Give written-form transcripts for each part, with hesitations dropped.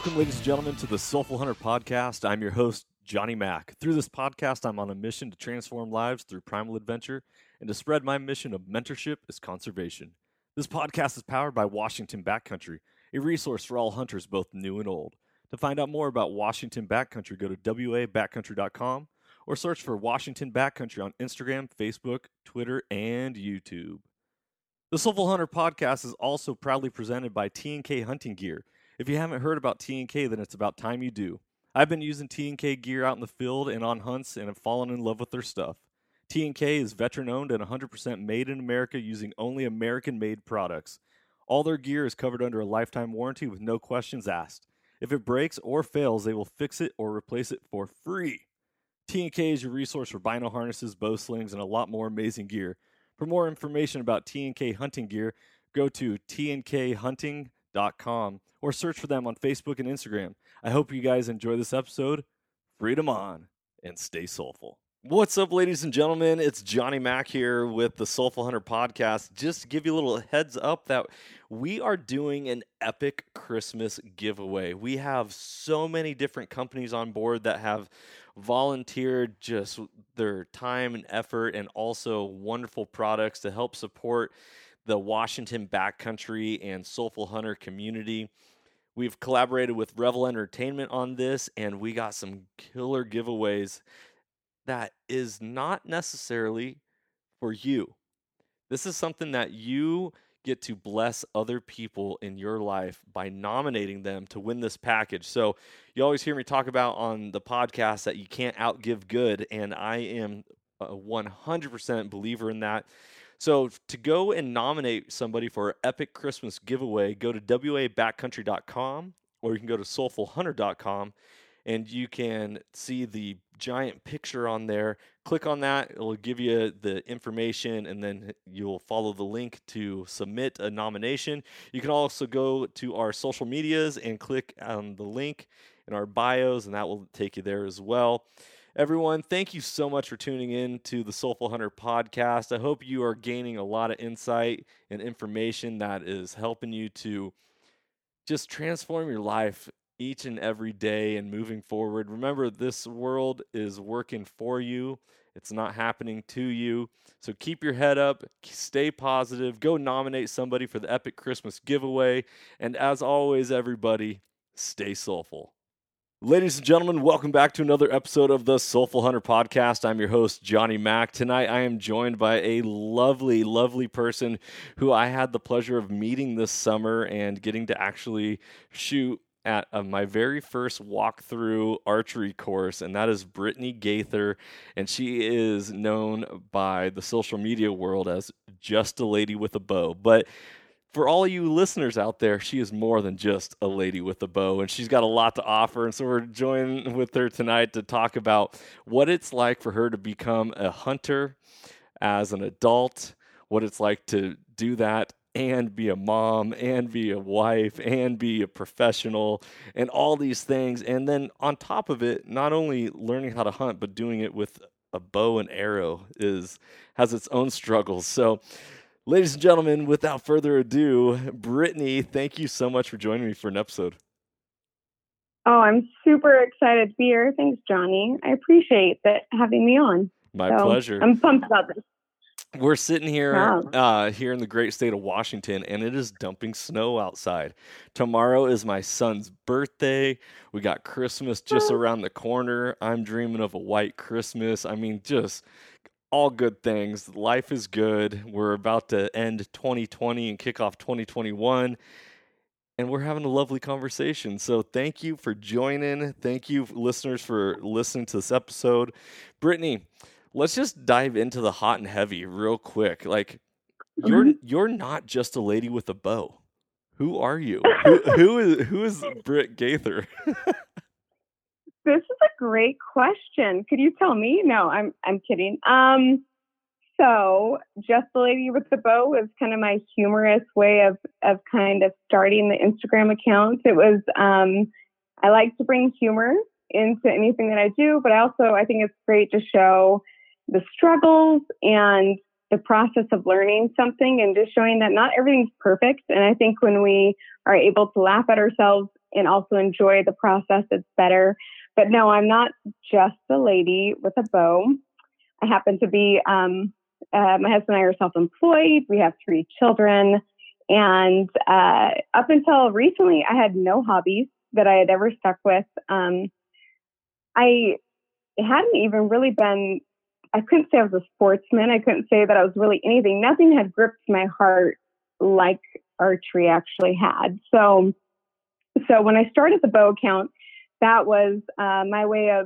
Welcome, ladies and gentlemen, to the Soulful Hunter Podcast. I'm your host, Johnny Mack. Through this podcast, I'm on a mission to transform lives through primal adventure and to spread my mission of mentorship as conservation. This podcast is powered by Washington Backcountry, a resource for all hunters both new and old. To find out more about Washington Backcountry, go to wabackcountry.com or search for Washington Backcountry on Instagram, Facebook, Twitter, and YouTube. The Soulful Hunter Podcast is also proudly presented by T&K Hunting Gear. If you haven't heard about T&K, then it's about time you do. I've been using T&K gear out in the field and on hunts and have fallen in love with their stuff. T&K is veteran-owned and 100% made in America using only American-made products. All their gear is covered under a lifetime warranty with no questions asked. If it breaks or fails, they will fix it or replace it for free. T&K is your resource for bino harnesses, bow slings, and a lot more amazing gear. For more information about T&K Hunting Gear, go to tnkhunting.com or search for them on Facebook and Instagram. I hope you guys enjoy this episode. Freedom on and stay soulful. What's up, ladies and gentlemen? It's Johnny Mack here with the Soulful Hunter Podcast. Just to give you a little heads up that we are doing an epic Christmas giveaway. We have so many different companies on board that have volunteered just their time and effort and also wonderful products to help support the Washington Backcountry and Soulful Hunter community. We've collaborated with Revel Entertainment on this, and we got some killer giveaways that is not necessarily for you. This is something that you get to bless other people in your life by nominating them to win this package. So you always hear me talk about on the podcast that you can't outgive good, and I am a 100% believer in that. So to go and nominate somebody for an epic Christmas giveaway, go to wabackcountry.com or you can go to soulfulhunter.com and you can see the giant picture on there. Click on that. It'll give you the information, and then you'll follow the link to submit a nomination. You can also go to our social medias and click on the link in our bios, and that will take you there as well. Everyone, thank you so much for tuning in to the Soulful Hunter Podcast. I hope you are gaining a lot of insight and information that is helping you to just transform your life each and every day and moving forward. Remember, this world is working for you. It's not happening to you. So keep your head up, stay positive, go nominate somebody for the epic Christmas giveaway. And as always, everybody, stay soulful. Ladies and gentlemen, welcome back to another episode of the Soulful Hunter Podcast. I'm your host, Johnny Mack. Tonight, I am joined by a lovely, lovely person who I had the pleasure of meeting this summer and getting to actually shoot at my very first walkthrough archery course, and that is Brittany Gaither, and she is known by the social media world as Just a Lady with a Bow. But for all you listeners out there, she is more than just a lady with a bow, and she's got a lot to offer. And so we're joined with her tonight to talk about what it's like for her to become a hunter as an adult, what it's like to do that and be a mom and be a wife and be a professional and all these things. And then on top of it, not only learning how to hunt, but doing it with a bow and arrow has its own struggles. So ladies and gentlemen, without further ado, Brittany, thank you so much for joining me for an episode. Oh, I'm super excited to be here. Thanks, Johnny. I appreciate that having me on. My pleasure. I'm pumped about this. We're sitting here here in the great state of Washington, and it is dumping snow outside. Tomorrow is my son's birthday. We got Christmas just around the corner. I'm dreaming of a white Christmas. I mean, just all good things. Life is good. We're about to end 2020 and kick off 2021. And we're having a lovely conversation. So thank you for joining. Thank you, listeners, for listening to this episode. Brittany, let's just dive into the hot and heavy real quick. Like, you're not just a lady with a bow. Who are you? who is Britt Gaither? This is a great question. Could you tell me? No, I'm kidding. So Just the Lady with the Bow is kind of my humorous way of kind of starting the Instagram account. It was, I like to bring humor into anything that I do, but I think it's great to show the struggles and the process of learning something and just showing that not everything's perfect. And I think when we are able to laugh at ourselves and also enjoy the process, it's better. But no, I'm not just a lady with a bow. I happen to be, my husband and I are self-employed. We have 3 children. And up until recently, I had no hobbies that I had ever stuck with. I hadn't even really been, I couldn't say I was a sportsman. I couldn't say that I was really anything. Nothing had gripped my heart like archery actually had. So when I started the bow account, that was my way of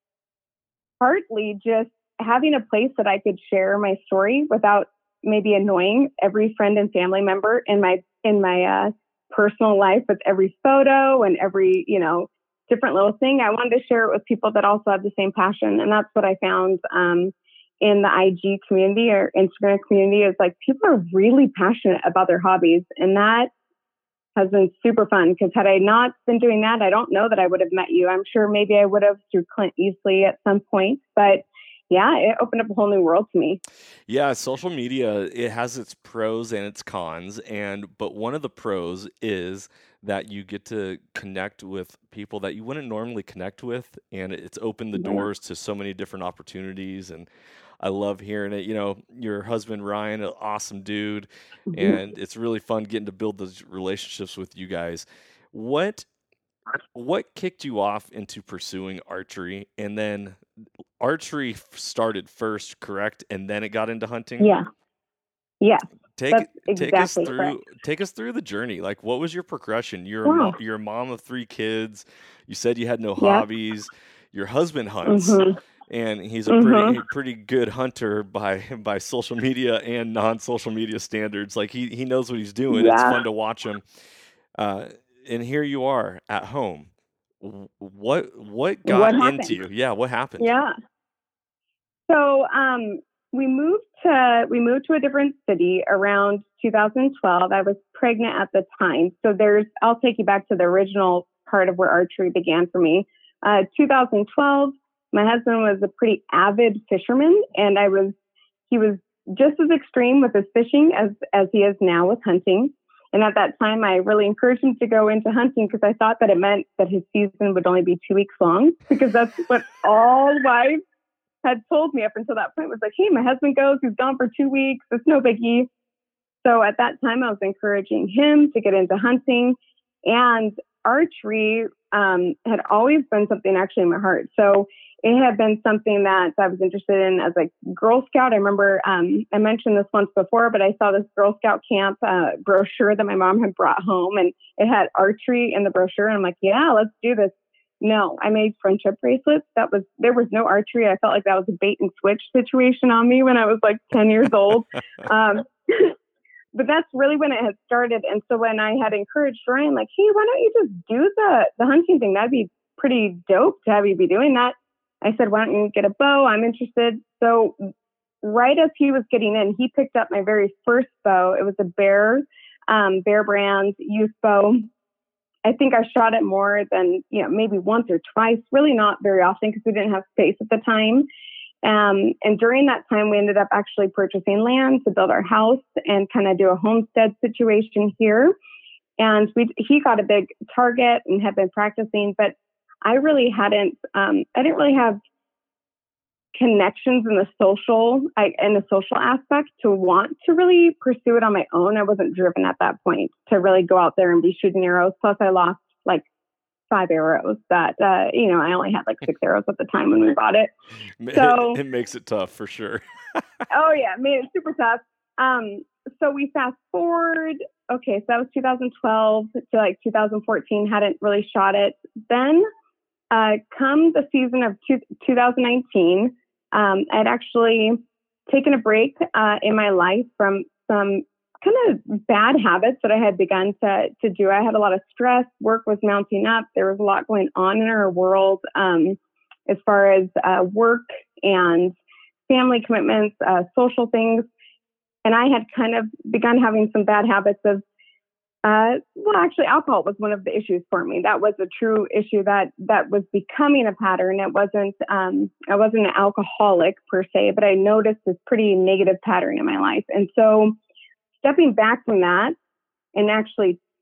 partly just having a place that I could share my story without maybe annoying every friend and family member in my personal life with every photo and every, different little thing. I wanted to share it with people that also have the same passion. And that's what I found in the IG community or Instagram community is like people are really passionate about their hobbies. And that has been super fun because had I not been doing that, I don't know that I would have met you. I'm sure maybe I would have through Clint Eastley at some point, but yeah, it opened up a whole new world to me. Yeah, social media, it has its pros and its cons, but one of the pros is that you get to connect with people that you wouldn't normally connect with, and it's opened the doors to so many different opportunities. And I love hearing it. Your husband Ryan, an awesome dude, and it's really fun getting to build those relationships with you guys. What kicked you off into pursuing archery? And then archery started first, correct? And then it got into hunting? Yeah. Take us through the journey. Like, what was your progression? You're a mom of 3 kids. You said you had no hobbies. Your husband hunts, and he's a pretty good hunter by social media and non-social media standards. Like he knows what he's doing. Yeah. It's fun to watch him. And here you are at home. What got into you? Yeah, what happened? Yeah. So we moved to a different city around 2012. I was pregnant at the time. So I'll take you back to the original part of where archery began for me. 2012, my husband was a pretty avid fisherman, and he was just as extreme with his fishing as he is now with hunting. And at that time, I really encouraged him to go into hunting because I thought that it meant that his season would only be 2 weeks long, because that's what all wives had told me up until that point was like, hey, my husband goes, he's gone for 2 weeks. It's no biggie. So at that time, I was encouraging him to get into hunting, and archery had always been something actually in my heart. So it had been something that I was interested in as a Girl Scout. I remember I mentioned this once before, but I saw this Girl Scout camp brochure that my mom had brought home, and it had archery in the brochure. And I'm like, yeah, let's do this. No, I made friendship bracelets. There was no archery. I felt like that was a bait and switch situation on me when I was like 10 years old. But that's really when it had started. And so when I had encouraged Ryan, like, hey, why don't you just do the hunting thing? That'd be pretty dope to have you be doing that. I said, why don't you get a bow? I'm interested. So right as he was getting in, he picked up my very first bow. It was a Bear brand youth bow. I think I shot it more than, maybe once or twice, really not very often because we didn't have space at the time. And during that time, we ended up actually purchasing land to build our house and kind of do a homestead situation here. And he got a big target and had been practicing, but I really hadn't, I didn't really have connections in the social aspect to want to really pursue it on my own. I wasn't driven at that point to really go out there and be shooting arrows. Plus I lost like 5 arrows that, I only had like 6 arrows at the time when we bought it. So it makes it tough for sure. Oh yeah, made it super tough. So we fast forward. Okay. So that was 2012 to like 2014, hadn't really shot it. Then, come the season of 2019, I'd actually taken a break in my life from some kind of bad habits that I had begun to do. I had a lot of stress. Work was mounting up. There was a lot going on in our world as far as work and family commitments, social things. And I had kind of begun having some bad habits of actually, alcohol was one of the issues for me. That was a true issue that was becoming a pattern. It wasn't, I wasn't an alcoholic per se, but I noticed this pretty negative pattern in my life. And so stepping back from that and actually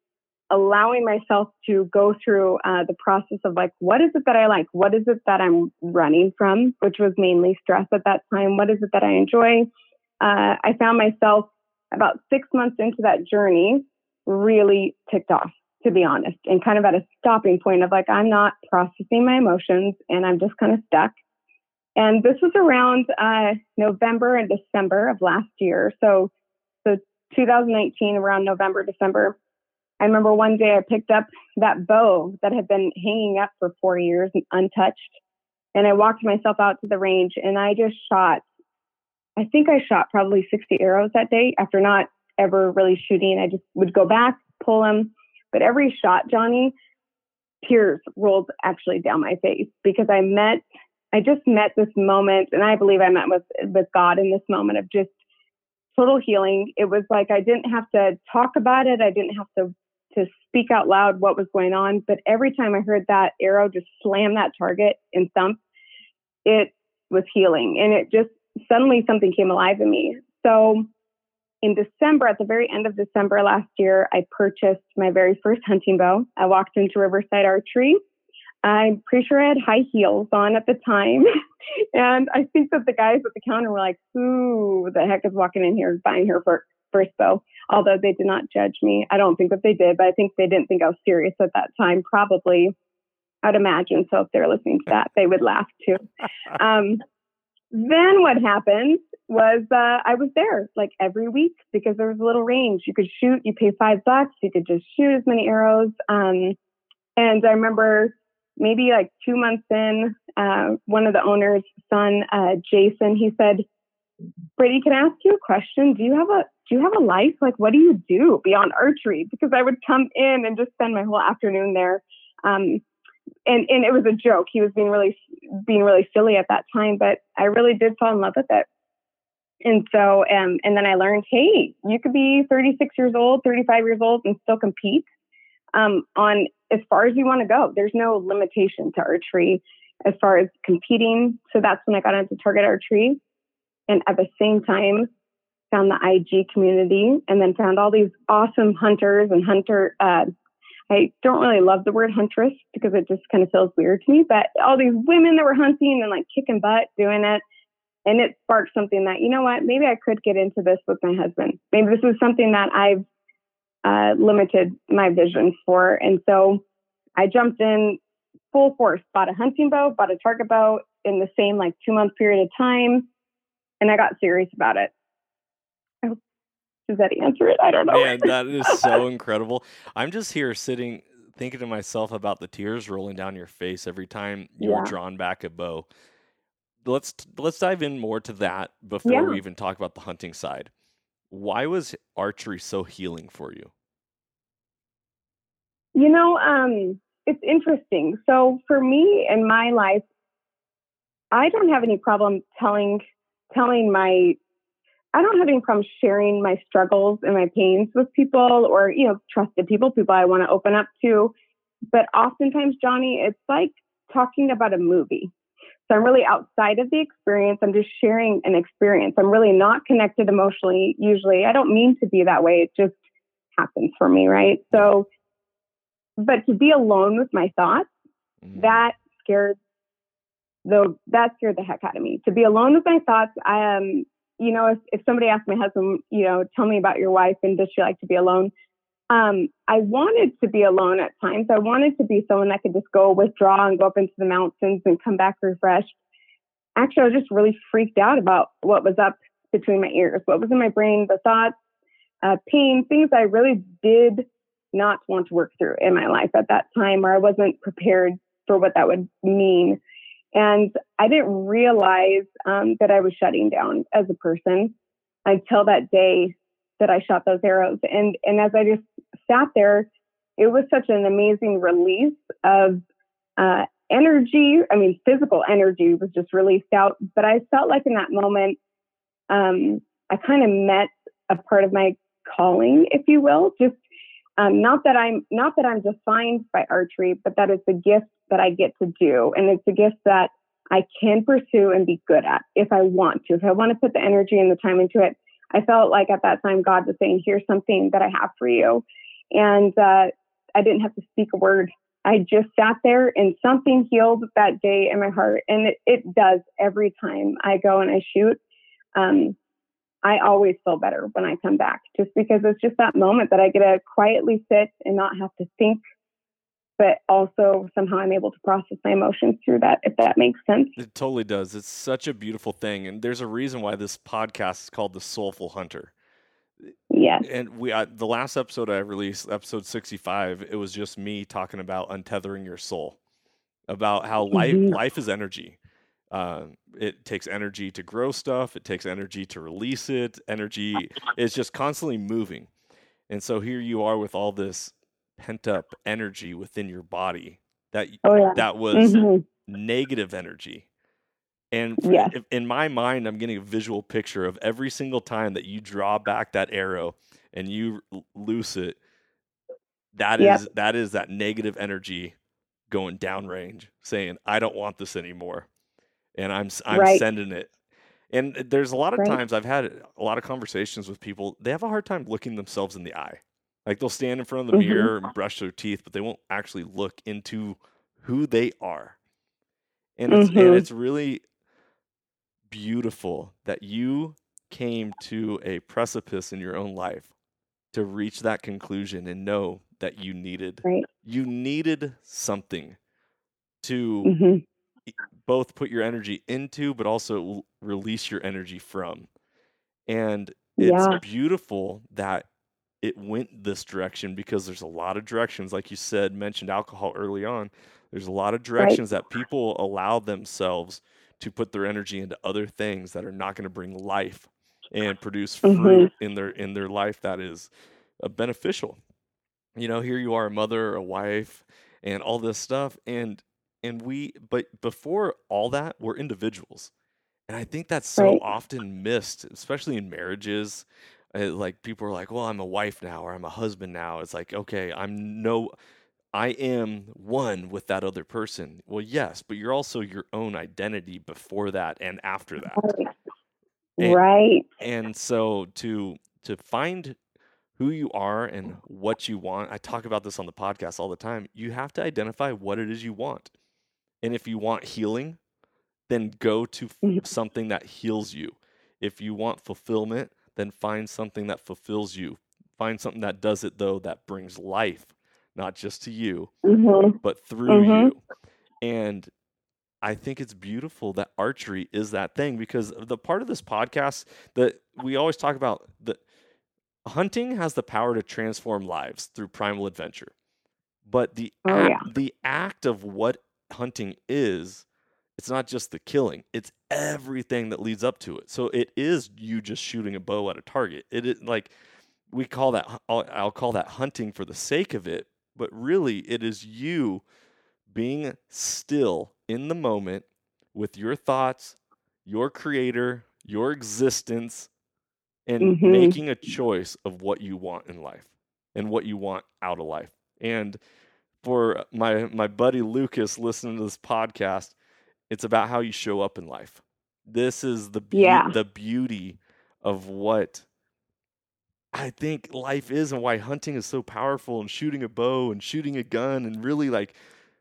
allowing myself to go through the process of like, what is it that I like? What is it that I'm running from, which was mainly stress at that time? What is it that I enjoy? I found myself about 6 months into that journey, really ticked off, to be honest, and kind of at a stopping point of like, I'm not processing my emotions and I'm just kind of stuck. And this was around November and December of last year. So 2019, around November, December, I remember one day I picked up that bow that had been hanging up for 4 years and untouched. And I walked myself out to the range and I just shot, I think I shot probably 60 arrows that day after not ever really shooting. I just would go back, pull them. But every shot, Johnny, tears rolled actually down my face because I just met this moment, and I believe I met with God in this moment of just total healing. It was like I didn't have to talk about it. I didn't have to speak out loud what was going on. But every time I heard that arrow just slam that target and thump, it was healing. And it just suddenly something came alive in me. So in December, at the very end of December last year, I purchased my very first hunting bow. I walked into Riverside Archery. I'm pretty sure I had high heels on at the time. And I think that the guys at the counter were like, who the heck is walking in here buying her first bow? Although they did not judge me. I don't think that they did, but I think they didn't think I was serious at that time. Probably, I'd imagine. So if they're listening to that, they would laugh too. Then what happened was I was there like every week because there was a little range. You could shoot, you pay $5. You could just shoot as many arrows. And I remember maybe like 2 months in, one of the owner's son, Jason, he said, Brittany, can I ask you a question? Do you have a life? Like, what do you do beyond archery? Because I would come in and just spend my whole afternoon there. And it was a joke. He was being really silly at that time, but I really did fall in love with it. And so, and then I learned, hey, you could be 36 years old, 35 years old and still compete on as far as you want to go. There's no limitation to archery as far as competing. So that's when I got into target archery. And at the same time, found the IG community and then found all these awesome hunters and I don't really love the word huntress because it just kind of feels weird to me, but all these women that were hunting and like kicking butt doing it. And it sparked something that, you know what, maybe I could get into this with my husband. Maybe this is something that I've limited my vision for. And so I jumped in full force, bought a hunting bow, bought a target bow in the same like 2-month period of time. And I got serious about it. Does that answer it? I don't know. Man, that is so incredible. I'm just here sitting, thinking to myself about the tears rolling down your face every time you were drawn back a bow. Let's dive in more to that before we even talk about the hunting side. Why was archery so healing for you? You know, it's interesting. So for me in my life, I don't have any problem I don't have any problem sharing my struggles and my pains with people or, trusted people I want to open up to. But oftentimes, Johnny, it's like talking about a movie. So I'm really outside of the experience. I'm just sharing an experience. I'm really not connected emotionally. Usually I don't mean to be that way. It just happens for me. Right. So, but to be alone with my thoughts, that scared the heck out of me. To be alone with my thoughts, if somebody asked my husband, tell me about your wife and does she like to be alone? I wanted to be alone at times. I wanted to be someone that could just go withdraw and go up into the mountains and come back refreshed. Actually, I was just really freaked out about what was up between my ears, what was in my brain, the thoughts, pain, things I really did not want to work through in my life at that time, or I wasn't prepared for what that would mean. And I didn't realize that I was shutting down as a person until that day that I shot those arrows. And as I just sat there, it was such an amazing release of energy. I mean, physical energy was just released out. But I felt like in that moment, I kind of met a part of my calling, if you will. Just not that I'm defined by archery, but that it's a gift that I get to do. And it's a gift that I can pursue and be good at if I want to. If I want to put the energy and the time into it, I felt like at that time, God was saying, here's something that I have for you. And I didn't have to speak a word. I just sat there and something healed that day in my heart. And it does every time I go and I shoot. I always feel better when I come back, just because it's just that moment that I get to quietly sit and not have to think, but also somehow I'm able to process my emotions through that, if that makes sense. It totally does. It's such a beautiful thing. And there's a reason why this podcast is called The Soulful Hunter. Yes. And the last episode I released, episode 65, it was just me talking about untethering your soul, about how life is energy. It takes energy to grow stuff. It takes energy to release it. Energy is just constantly moving. And so here you are with all this pent up energy within your body that was negative energy. And in my mind, I'm getting a visual picture of every single time that you draw back that arrow and you loose it. That is that negative energy going downrange, saying, I don't want this anymore. And I'm sending it. And there's a lot of times I've had a lot of conversations with people. They have a hard time looking themselves in the eye. Like they'll stand in front of the mirror and brush their teeth, but they won't actually look into who they are. And it's really beautiful that you came to a precipice in your own life to reach that conclusion and know that you needed something to both put your energy into, but also release your energy from. And it's beautiful that it went this direction, because there's a lot of directions, like you said, mentioned alcohol early on. There's a lot of directions that people allow themselves to put their energy into other things that are not going to bring life and produce fruit in their life that is beneficial. Here you are, a mother, a wife, and all this stuff, but before all that, we're individuals. And I think that's so often missed, especially in marriages. Like people are like, well, I'm a wife now, or I'm a husband now. It's like, okay, I am one with that other person. Well, yes, but you're also your own identity before that and after that. And so to find who you are and what you want, I talk about this on the podcast all the time. You have to identify what it is you want. And if you want healing, then go to something that heals you. If you want fulfillment, then find something that fulfills you. Find something that does it, though, that brings life, not just to you, but through you. And I think it's beautiful that archery is that thing, because the part of this podcast that we always talk about, that hunting has the power to transform lives through primal adventure. But the act of what hunting is, it's not just the killing, it's everything that leads up to it. So it is you just shooting a bow at a target. It is like, I'll call that hunting for the sake of it, but really it is you being still in the moment with your thoughts, your creator, your existence, and making a choice of what you want in life and what you want out of life. And for my buddy Lucas listening to this podcast, it's about how you show up in life. This is the beauty of what I think life is, and why hunting is so powerful, and shooting a bow and shooting a gun and really like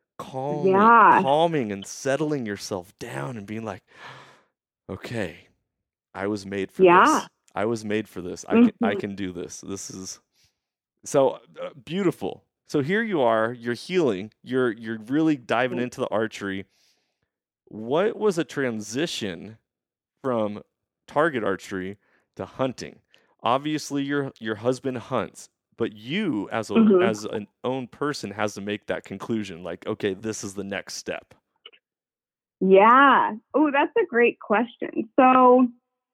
calming and settling yourself down and being like, okay, I was made for this. I was made for this. I can do this. This is so beautiful. So here you are, you're healing, you're really diving into the archery. What was a transition from target archery to hunting? Obviously, your husband hunts, but you as an own person has to make that conclusion. Like, okay, this is the next step. Yeah. Oh, that's a great question. So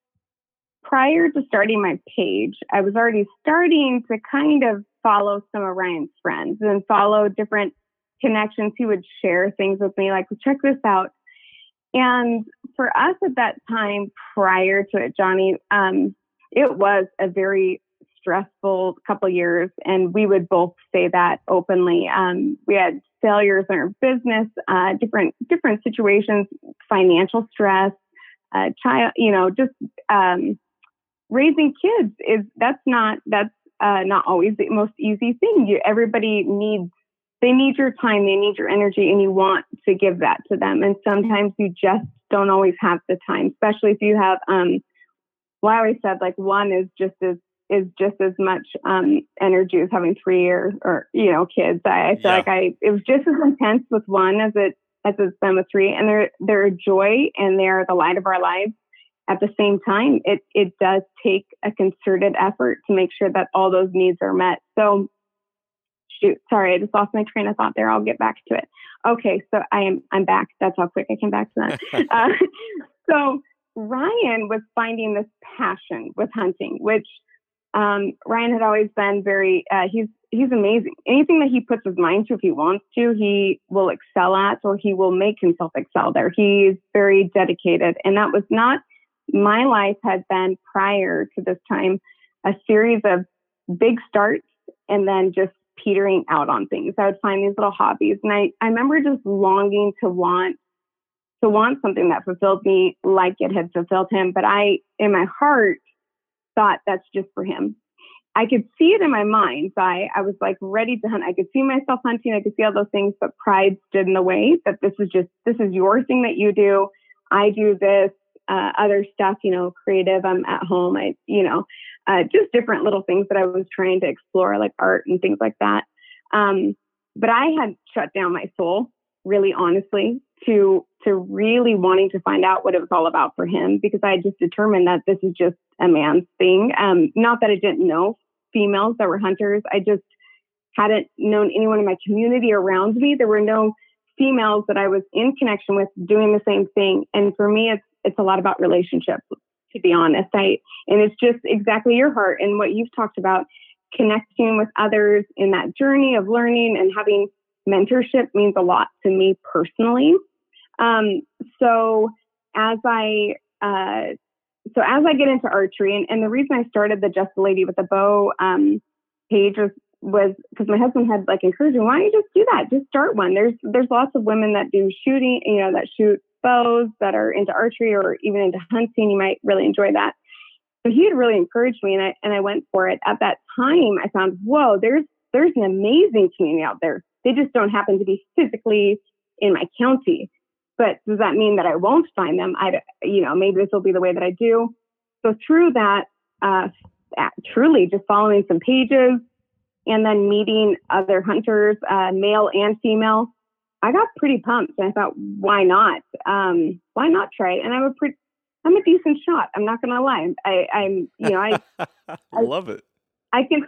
prior to starting my page, I was already starting to kind of follow some of Ryan's friends and follow different connections. He would share things with me, like, check this out. And for us at that time, prior to it, Johnny, it was a very stressful couple years, and we would both say that openly. We had failures in our business, different situations, financial stress, raising kids that's not always the most easy thing. Everybody needs, they need your time, they need your energy, and you want to give that to them. And sometimes you just don't always have the time, especially if you have, well, I always said like one is just as much energy as having three or kids. I feel like it was just as intense with one as it's been with three, and they're a joy and they're the light of our lives. At the same time, it does take a concerted effort to make sure that all those needs are met. So, sorry, I just lost my train of thought there. I'll get back to it. Okay, so I'm back. That's how quick I came back to that. So Ryan was finding this passion with hunting, which Ryan had always been very. He's amazing. Anything that he puts his mind to, if he wants to, he will excel at, or he will make himself excel there. He's very dedicated, and that was not. My life had been, prior to this time, a series of big starts and then just petering out on things. I would find these little hobbies, and I remember just longing to want something that fulfilled me like it had fulfilled him. But I, in my heart, thought that's just for him. I could see it in my mind. I was like ready to hunt. I could see myself hunting. I could see all those things, but pride stood in the way that this is your thing that you do. I do this. Other stuff, creative. I'm at home. Just different little things that I was trying to explore, like art and things like that. But I had shut down my soul, really honestly, to really wanting to find out what it was all about for him, because I just determined that this is just a man's thing. Not that I didn't know females that were hunters. I just hadn't known anyone in my community around me. There were no females that I was in connection with doing the same thing. And for me, it's a lot about relationships, to be honest. And it's just exactly your heart and what you've talked about, connecting with others in that journey of learning and having mentorship means a lot to me personally. So as I get into archery, and the reason I started the Just the Lady with the Bow page was because my husband had encouraged me, why don't you just do that? Just start one. There's lots of women that do shooting, that shoot bows, that are into archery or even into hunting. You might really enjoy that. So he had really encouraged me, and I went for it. At that time, I found, whoa, there's an amazing community out there. They just don't happen to be physically in my county. But does that mean that I won't find them? Maybe this will be the way that I do. So through that, truly just following some pages and then meeting other hunters, male and female, I got pretty pumped, and I thought, why not? Why not try it? And I'm a decent shot. I'm not going to lie. I love it. I can,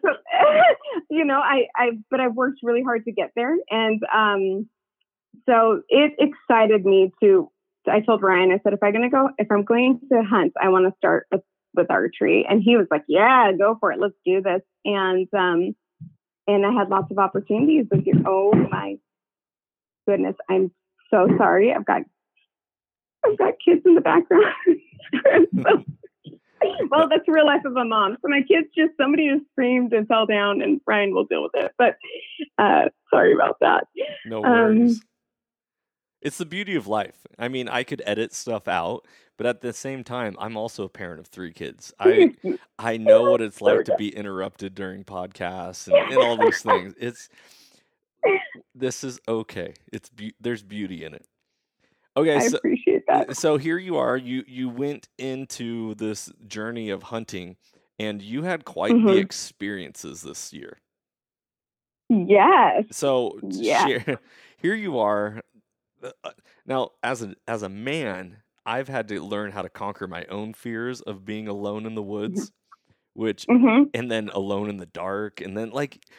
but I've worked really hard to get there. And, so it excited me I told Ryan, I said, if I'm going to hunt, I want to start with archery. And he was like, yeah, go for it. Let's do this. And I had lots of opportunities this year. Oh my goodness. I'm so sorry. I've got kids in the background. Well, that's the real life of a mom. So my kids somebody just screamed and fell down, and Ryan will deal with it. But sorry about that. No worries. It's the beauty of life. I mean, I could edit stuff out, but at the same time, I'm also a parent of 3 kids. I know what it's like to be interrupted during podcasts and all these things. This is okay. There's beauty in it. Okay, I appreciate that. So here you are. You went into this journey of hunting, and you had quite the experiences this year. Yes. So here you are. Now, as a man, I've had to learn how to conquer my own fears of being alone in the woods, and then alone in the dark, and then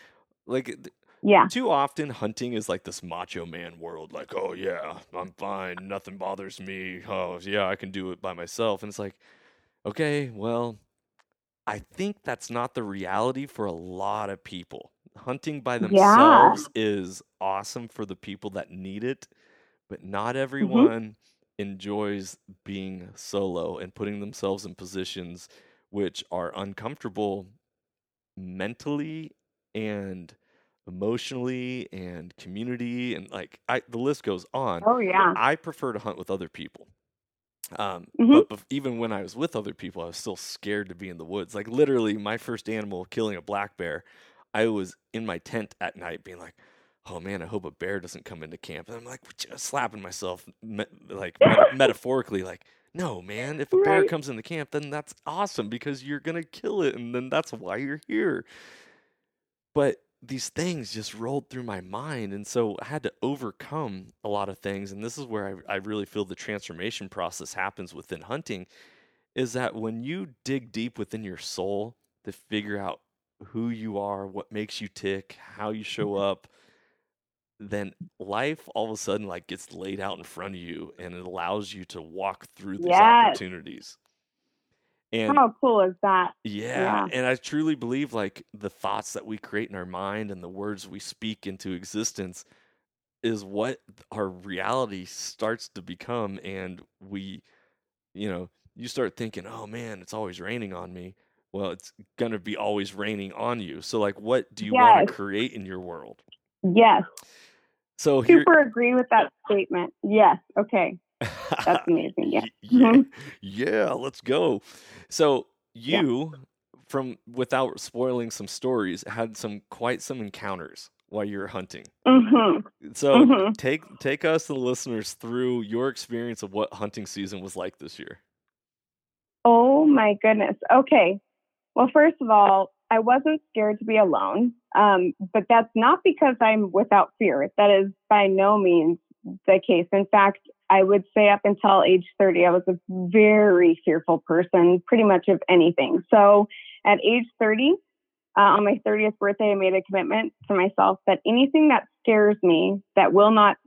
too often hunting is like this macho man world, like, oh yeah, I'm fine, nothing bothers me. Oh yeah, I can do it by myself. And it's like, okay, well, I think that's not the reality for a lot of people. Hunting by themselves is awesome for the people that need it. But not everyone enjoys being solo and putting themselves in positions which are uncomfortable mentally and emotionally and community, and the list goes on. Oh yeah. I prefer to hunt with other people. Mm-hmm. But even when I was with other people, I was still scared to be in the woods. Like literally, my first animal killing a black bear, I was in my tent at night, being like, "Oh man, I hope a bear doesn't come into camp." And I'm like just slapping myself, metaphorically, like, "No, man, if a bear Right. comes in the camp, then that's awesome because you're gonna kill it, and then that's why you're here." But these things just rolled through my mind, and so I had to overcome a lot of things. And this is where I really feel the transformation process happens within hunting, is that when you dig deep within your soul to figure out who you are, what makes you tick, how you show up, then life all of a sudden like gets laid out in front of you and it allows you to walk through these Yes. opportunities. And How cool is that? yeah, Yeah. and I truly believe like the thoughts that we create in our mind and the words we speak into existence is what our reality starts to become. And we, you start thinking, oh man, it's always raining on me. Well, it's going to be always raining on you. So, like, what do you want to Yes. create in your world? Yes. So, here, Super agree with that statement. Yes. Okay. That's amazing. Yeah. yeah, yeah, let's go. So, Yeah. you, from without spoiling some stories, had quite some encounters while you were hunting. Mm-hmm. So, Mm-hmm. take us, the listeners, through your experience of what hunting season was like this year. Oh my goodness. Okay. Well, first of all, I wasn't scared to be alone. But that's not because I'm without fear. That is by no means the case. In fact, I would say up until age 30, I was a very fearful person, pretty much of anything. So at age 30, on my 30th birthday, I made a commitment to myself that anything that scares me, that will not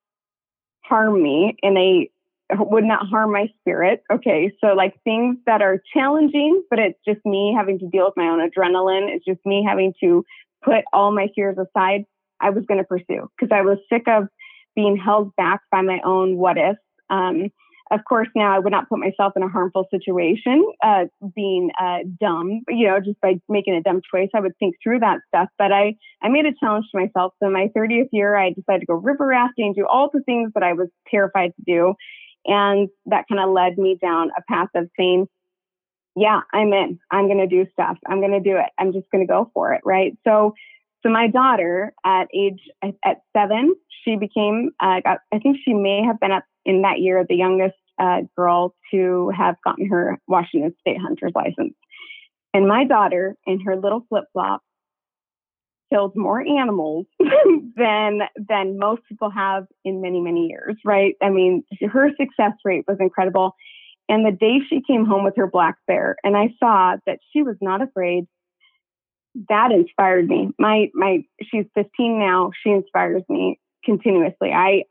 harm me would not harm my spirit. Okay. So like things that are challenging, but it's just me having to deal with my own adrenaline. It's just me having to put all my fears aside. I was going to pursue because I was sick of being held back by my own what ifs. Of course, now I would not put myself in a harmful situation, being dumb, just by making a dumb choice. I would think through that stuff. But I made a challenge to myself. So my 30th year, I decided to go river rafting, do all the things that I was terrified to do. And that kind of led me down a path of saying, yeah, I'm in. I'm going to do stuff. I'm going to do it. I'm just going to go for it. Right. So my daughter at 7, she became, I think she may have been up in that year, the youngest girl to have gotten her Washington State hunter's license. And my daughter in her little flip-flop killed more animals than most people have in many, many years, right? I mean, her success rate was incredible. And the day she came home with her black bear, and I saw that she was not afraid, that inspired me. She's 15 now. She inspires me continuously.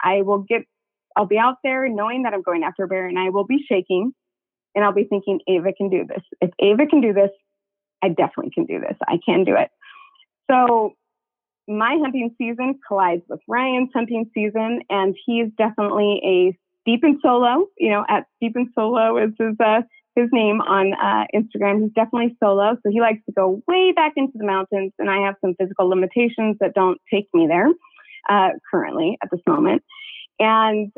I'll be out there knowing that I'm going after a bear, and I will be shaking, and I'll be thinking, Ava can do this. If Ava can do this, I definitely can do this. I can do it. So my hunting season collides with Ryan's hunting season, and he's definitely a Steep and Solo. At Steep and Solo is his name on Instagram. He's definitely solo, so he likes to go way back into the mountains, and I have some physical limitations that don't take me there currently at this moment. And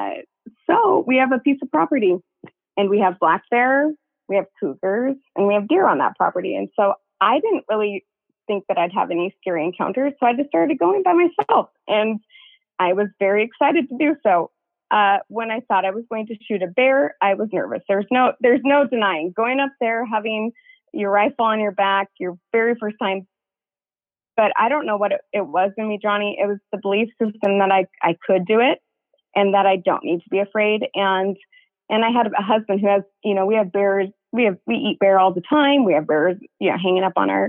so we have a piece of property, and we have black bear, we have cougars, and we have deer on that property. And so I didn't really think that I'd have any scary encounters, so I just started going by myself, and I was very excited to do so. When I thought I was going to shoot a bear, I was nervous. There's no denying going up there, having your rifle on your back, your very first time. But I don't know what it was in me, Johnny. It was the belief system that I could do it and that I don't need to be afraid. And I had a husband who has, we have bears. We eat bear all the time. We have bears, hanging up on our,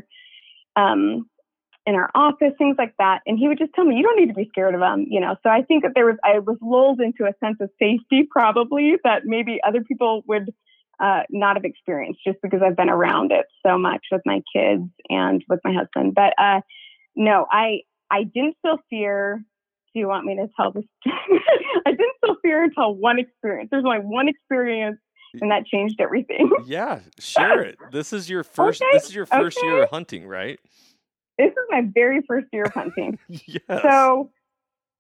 in our office, things like that. And he would just tell me, you don't need to be scared of them, So I think that I was lulled into a sense of safety, probably, that maybe other people would not have experienced, just because I've been around it so much with my kids and with my husband. But no, I didn't feel fear. Do you want me to tell this? I didn't feel fear until one experience. There's only one experience, and that changed everything. Yeah, share it. This is your first. Okay. This is your first year of hunting, right? This is my very first year of hunting. Yes. So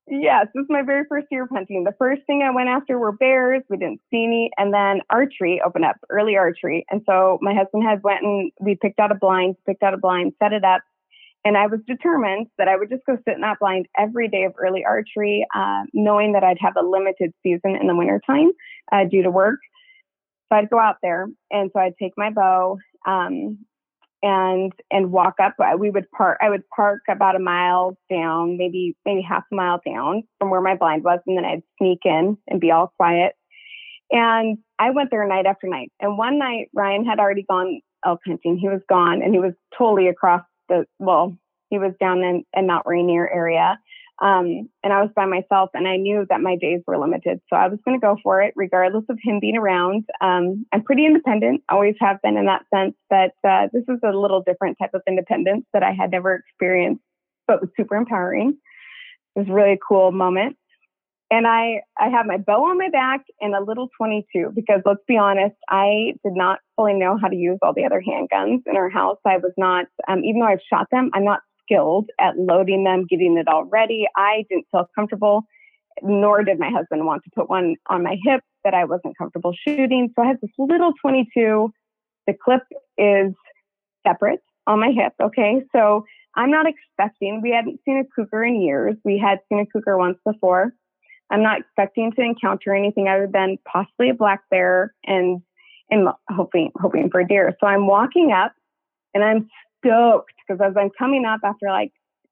Yes, this is my very first year of hunting. The first thing I went after were bears. We didn't see any. And then archery opened up, early archery. And so my husband went and we picked out a blind, set it up. And I was determined that I would just go sit in that blind every day of early archery, knowing that I'd have a limited season in the wintertime due to work. So I'd go out there. And so I'd take my bow and walk up. I would park about a mile down, maybe half a mile down from where my blind was. And then I'd sneak in and be all quiet. And I went there night after night. And one night, Ryan had already gone elk hunting. He was gone and he was totally across he was down in Mount Rainier area. And I was by myself and I knew that my days were limited. So I was going to go for it regardless of him being around. I'm pretty independent, always have been in that sense, but this is a little different type of independence that I had never experienced, but was super empowering. It was really a cool moment. And I have my bow on my back and a little 22 because let's be honest, I did not fully know how to use all the other handguns in our house. I was not, even though I've shot them, I'm not skilled at loading them, getting it all ready. I didn't feel comfortable, nor did my husband want to put one on my hip that I wasn't comfortable shooting. So I had this little 22. The clip is separate on my hip. Okay. So I'm not expecting, we hadn't seen a cougar in years. We had seen a cougar once before. I'm not expecting to encounter anything other than possibly a black bear and hoping for a deer. So I'm walking up and I'm stoked because as I'm coming up after like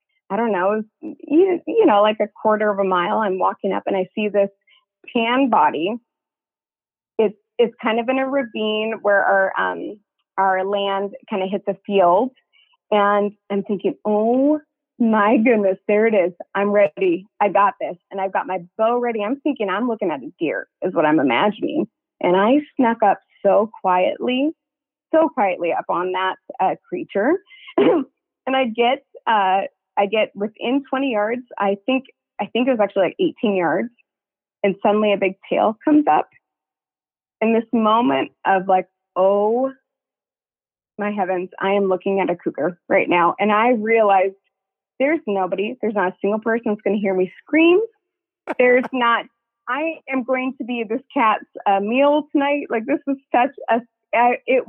a quarter of a mile, I'm walking up and I see this tan body. It's kind of in a ravine where our land kind of hits a field, and I'm thinking, oh my goodness, there it is. I'm ready. I got this. And I've got my bow ready. I'm thinking I'm looking at a deer is what I'm imagining. And I snuck up so quietly up on that creature. And I get within 20 yards. I think it was actually like 18 yards. And suddenly a big tail comes up. And this moment of like, oh my heavens, I am looking at a cougar right now. And I realized there's not a single person that's going to hear me scream. I am going to be this cat's meal tonight. Like this was it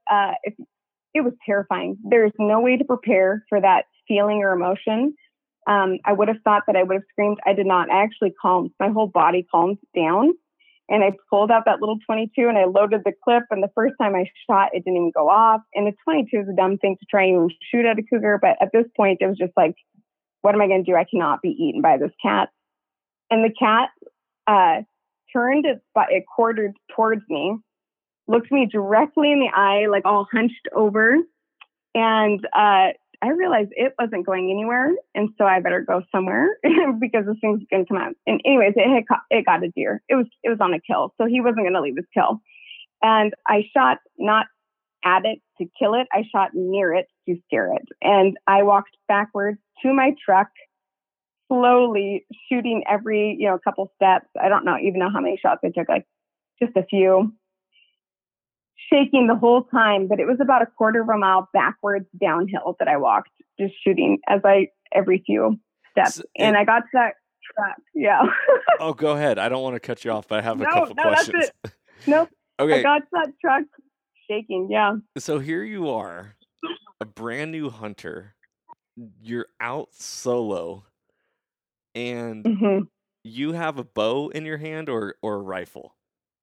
was terrifying. There's no way to prepare for that feeling or emotion. I would have thought that I would have screamed. I did not. I actually calmed. My whole body calmed down. And I pulled out that little 22 and I loaded the clip. And the first time I shot, it didn't even go off. And the 22 is a dumb thing to try and shoot at a cougar. But at this point, it was just like, what am I going to do? I cannot be eaten by this cat. And the cat turned it quartered towards me, looked me directly in the eye, like all hunched over. And I realized it wasn't going anywhere. And so I better go somewhere because this thing's going to come out. And anyways, it got a deer. It was on a kill. So he wasn't going to leave his kill. And I shot not at it to kill it. I shot near it to scare it. And I walked backwards to my truck, slowly shooting every, couple steps. I don't even know how many shots I took, like just a few. Shaking the whole time, but it was about a quarter of a mile backwards downhill that I walked, just shooting every few steps. And I got to that truck. Yeah. Oh, go ahead. I don't want to cut you off, but I have a couple questions. That's it. Nope. Okay. I got to that truck shaking. Yeah. So here you are, a brand new hunter. You're out solo, and you have a bow in your hand or a rifle.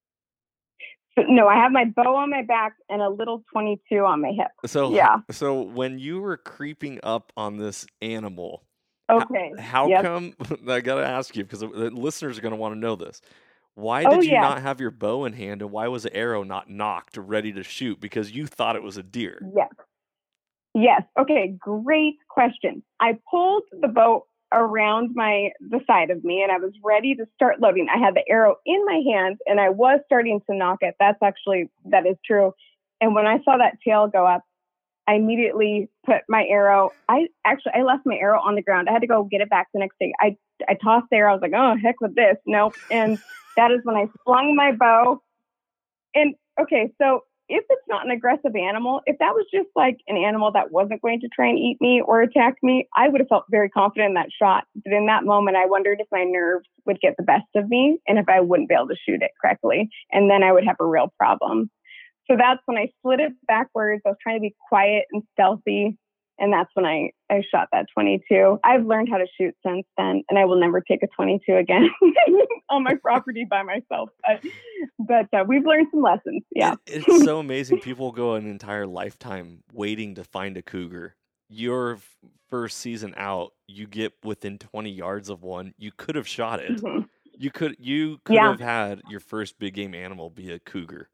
No, I have my bow on my back and a little 22 on my hip. So yeah. So when you were creeping up on this animal, okay, how come? I got to ask you because the listeners are going to want to know this. Why did you not have your bow in hand, and why was the arrow not knocked, ready to shoot? Because you thought it was a deer. Yes. Okay. Great question. I pulled the bow around the side of me and I was ready to start loading. I had the arrow in my hand and I was starting to knock it. That is true. And when I saw that tail go up, I immediately put my arrow. I left my arrow on the ground. I had to go get it back the next day. I tossed the arrow. I was like, oh, heck with this. Nope. And that is when I flung my bow. And okay, so if it's not an aggressive animal, if that was just like an animal that wasn't going to try and eat me or attack me, I would have felt very confident in that shot. But in that moment, I wondered if my nerves would get the best of me and if I wouldn't be able to shoot it correctly. And then I would have a real problem. So that's when I slid it backwards. I was trying to be quiet and stealthy. And that's when I shot that 22. I've learned how to shoot since then, and I will never take a 22 again on my property by myself. But we've learned some lessons. Yeah. It's so amazing. People go an entire lifetime waiting to find a cougar. Your first season out, you get within 20 yards of one. You could have shot it. Mm-hmm. You could have had your first big game animal be a cougar.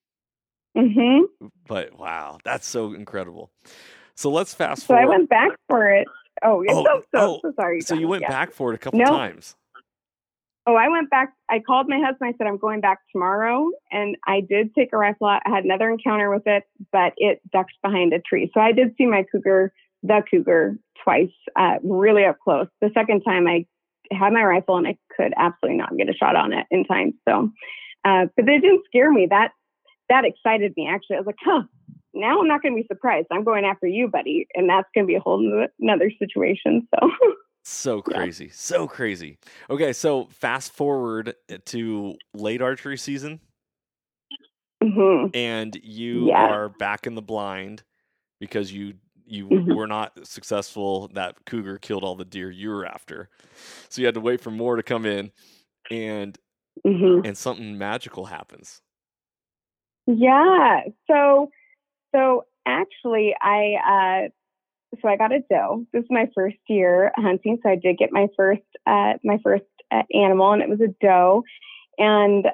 Mm-hmm. But wow, that's so incredible. So let's fast forward. So I went back for it. So sorry. So you went back for it a couple times. Oh, I went back. I called my husband. I said, I'm going back tomorrow. And I did take a rifle out. I had another encounter with it, but it ducked behind a tree. So I did see the cougar twice, really up close. The second time I had my rifle and I could absolutely not get a shot on it in time. So, but it didn't scare me. That excited me, actually. I was like, now I'm not going to be surprised. I'm going after you, buddy. And that's going to be a whole another situation. So crazy. So crazy. Okay. So fast forward to late archery season. Mm-hmm. And you are back in the blind because you were not successful. That cougar killed all the deer you were after. So you had to wait for more to come in and something magical happens. Yeah. So actually, I got a doe. This is my first year hunting, so I did get my first animal, and it was a doe. And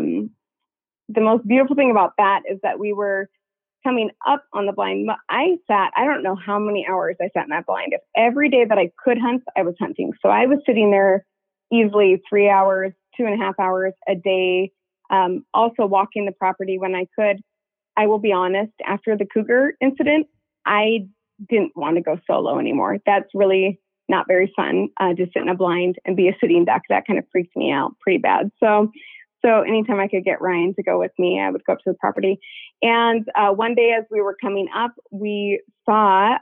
the most beautiful thing about that is that we were coming up on the blind. I don't know how many hours I sat in that blind. If every day that I could hunt, I was hunting. So I was sitting there easily 3 hours, 2.5 hours a day. Also walking the property when I could. I will be honest, after the cougar incident, I didn't want to go solo anymore. That's really not very fun to sit in a blind and be a sitting duck. That kind of freaked me out pretty bad. So anytime I could get Ryan to go with me, I would go up to the property. And one day as we were coming up, we saw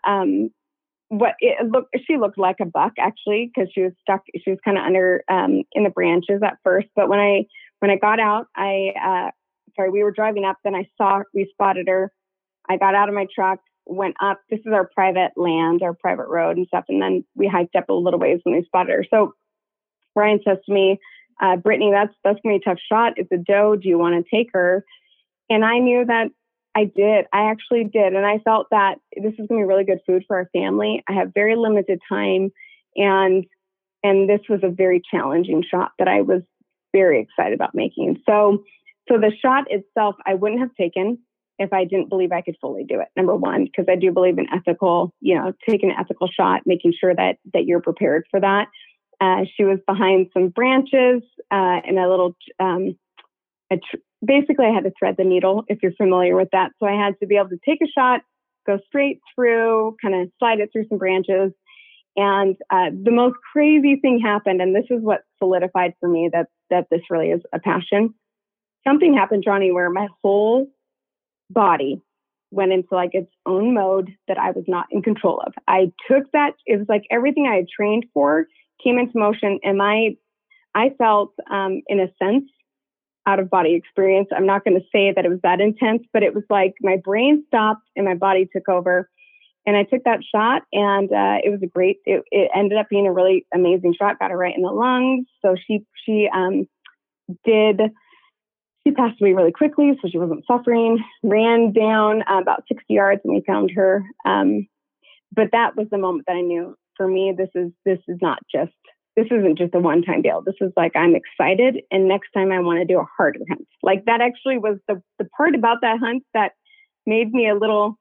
she looked like a buck, actually, because she was stuck. She was kind of under in the branches at first. But when I got out, we were driving up, then we spotted her. I got out of my truck, went up. This is our private land, our private road and stuff. And then we hiked up a little ways when we spotted her. So Ryan says to me, Brittany, that's going to be a tough shot. It's a doe. Do you want to take her? And I knew that I did. I actually did. And I felt that this is going to be really good food for our family. I have very limited time. And this was a very challenging shot that I was very excited about making. So the shot itself, I wouldn't have taken if I didn't believe I could fully do it. Number one, because I do believe in ethical, taking an ethical shot, making sure that you're prepared for that. She was behind some branches and a little, basically I had to thread the needle, if you're familiar with that. So I had to be able to take a shot, go straight through, kind of slide it through some branches. And the most crazy thing happened, and this is what solidified for me that this really is a passion. Something happened, Johnny, where my whole body went into like its own mode that I was not in control of. I took that, it was like everything I had trained for came into motion, and I felt, in a sense, out of body experience. I'm not going to say that it was that intense, but it was like my brain stopped and my body took over. And I took that shot, and it was it ended up being a really amazing shot. Got her right in the lungs. So she passed away really quickly, so she wasn't suffering. Ran down about 60 yards, and we found her. But that was the moment that I knew, for me, this isn't just a one-time deal. This is like, I'm excited, and next time I want to do a harder hunt. Like, that actually was the part about that hunt that made me a little.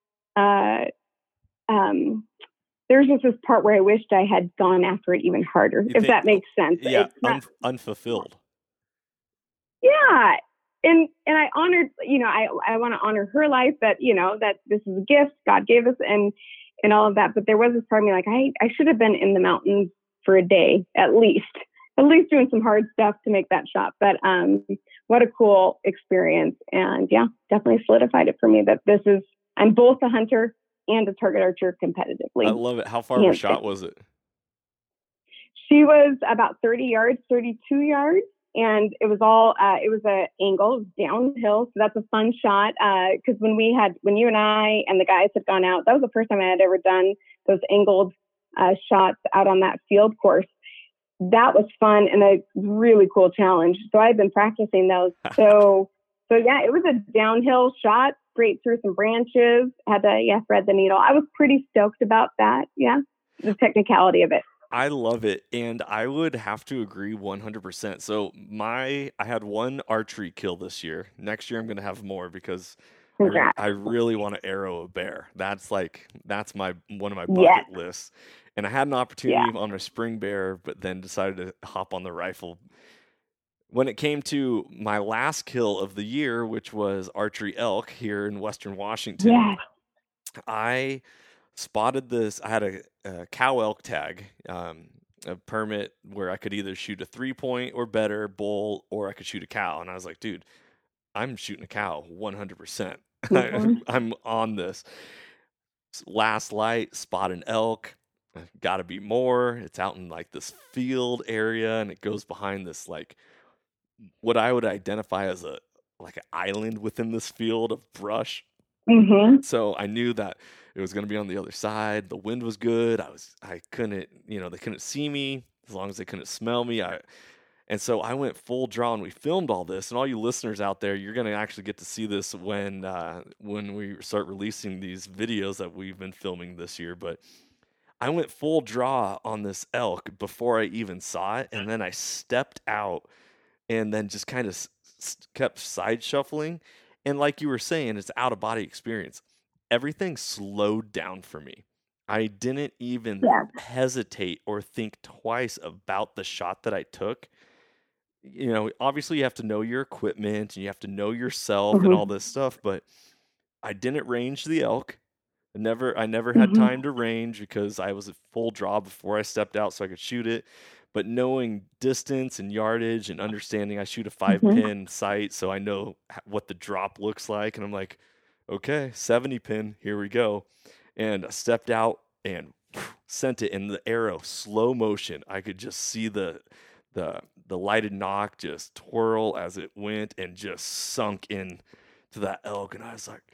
There's just this part where I wished I had gone after it even harder, if that makes sense. Yeah, unfulfilled. Yeah. And I honored, I want to honor her life, that this is a gift God gave us and all of that. But there was this part of me like, I should have been in the mountains for a day, at least doing some hard stuff to make that shot. But what a cool experience. And yeah, definitely solidified it for me that I'm both a hunter and a target archer competitively. I love it. How far of a shot was it? She was about 30 yards, 32 yards. And it was all, it was an angle, downhill. So that's a fun shot. Cause when you and I and the guys had gone out, that was the first time I had ever done those angled shots out on that field course. That was fun and a really cool challenge. So I've been practicing those. So yeah, it was a downhill shot straight through some branches. Had to, thread the needle. I was pretty stoked about that. Yeah. The technicality of it. I love it, and I would have to agree 100%. So I had one archery kill this year. Next year I'm going to have more because I really want to arrow a bear. That's my one of my bucket lists. And I had an opportunity on a spring bear, but then decided to hop on the rifle. When it came to my last kill of the year, which was archery elk here in Western Washington, I spotted this. I had a cow elk tag, a permit where I could either shoot a 3-point or better bull, or I could shoot a cow. And I was like, dude, I'm shooting a cow 100%. I'm on this. Last light, spot an elk. Got to be more. It's out in like this field area, and it goes behind this like what I would identify as an island within this field of brush. Mm-hmm. So I knew that it was going to be on the other side. The wind was good. I couldn't, they couldn't see me as long as they couldn't smell me. And so I went full draw, and we filmed all this. And all you listeners out there, you're going to actually get to see this when we start releasing these videos that we've been filming this year. But I went full draw on this elk before I even saw it. And then I stepped out and then just kind of kept side shuffling. And like you were saying, it's out of body experience. Everything slowed down for me. I didn't even hesitate or think twice about the shot that I took. Obviously you have to know your equipment and you have to know yourself and all this stuff, but I didn't range the elk. I never had time to range because I was at full draw before I stepped out so I could shoot it. But knowing distance and yardage and understanding, I shoot a 5-pin sight, so I know what the drop looks like. And I'm like, okay, 70 pin, here we go. And I stepped out and sent it in the arrow, slow motion. I could just see the lighted knock just twirl as it went and just sunk in to that elk. And I was like,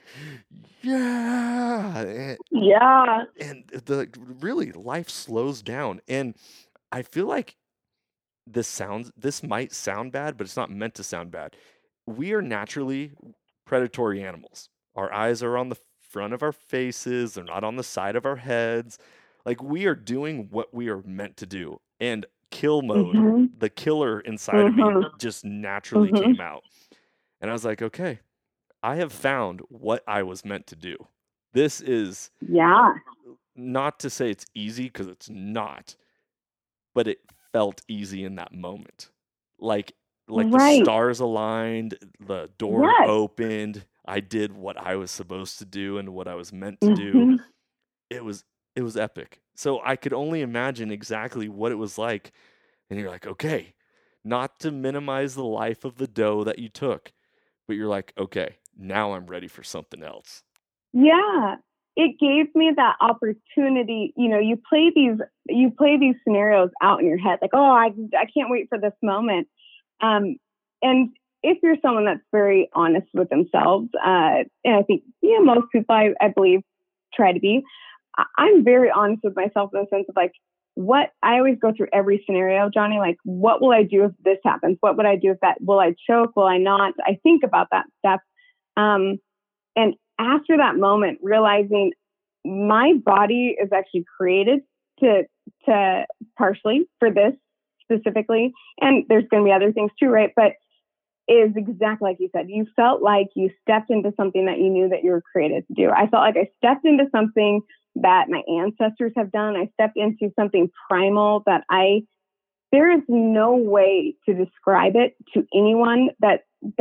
yeah. And really life slows down. And I feel like this might sound bad, but it's not meant to sound bad. We are naturally predatory animals. Our eyes are on the front of our faces. They're not on the side of our heads. Like, we are doing what we are meant to do. And kill mode, the killer inside of me just naturally came out. And I was like, okay, I have found what I was meant to do. This is not to say it's easy, because it's not, but it felt easy in that moment. Like the stars aligned, the door opened. I did what I was supposed to do and what I was meant to do. It was epic. So I could only imagine exactly what it was like. And you're like, okay, not to minimize the life of the doe that you took, but you're like, okay, now I'm ready for something else. Yeah. It gave me that opportunity. You play these scenarios out in your head, like, oh, I can't wait for this moment. And if you're someone that's very honest with themselves, and I think, most people, I believe, try to be, I'm very honest with myself in the sense of like, what I always go through every scenario, Johnny, like, what will I do if this happens? What would I do if that, will I choke? Will I not? I think about that stuff. And after that moment, realizing my body is actually created to partially for this specifically, and there's going to be other things too, right? But is exactly like you said. You felt like you stepped into something that you knew that you were created to do. I felt like I stepped into something that my ancestors have done. I stepped into something primal that there is no way to describe it to anyone that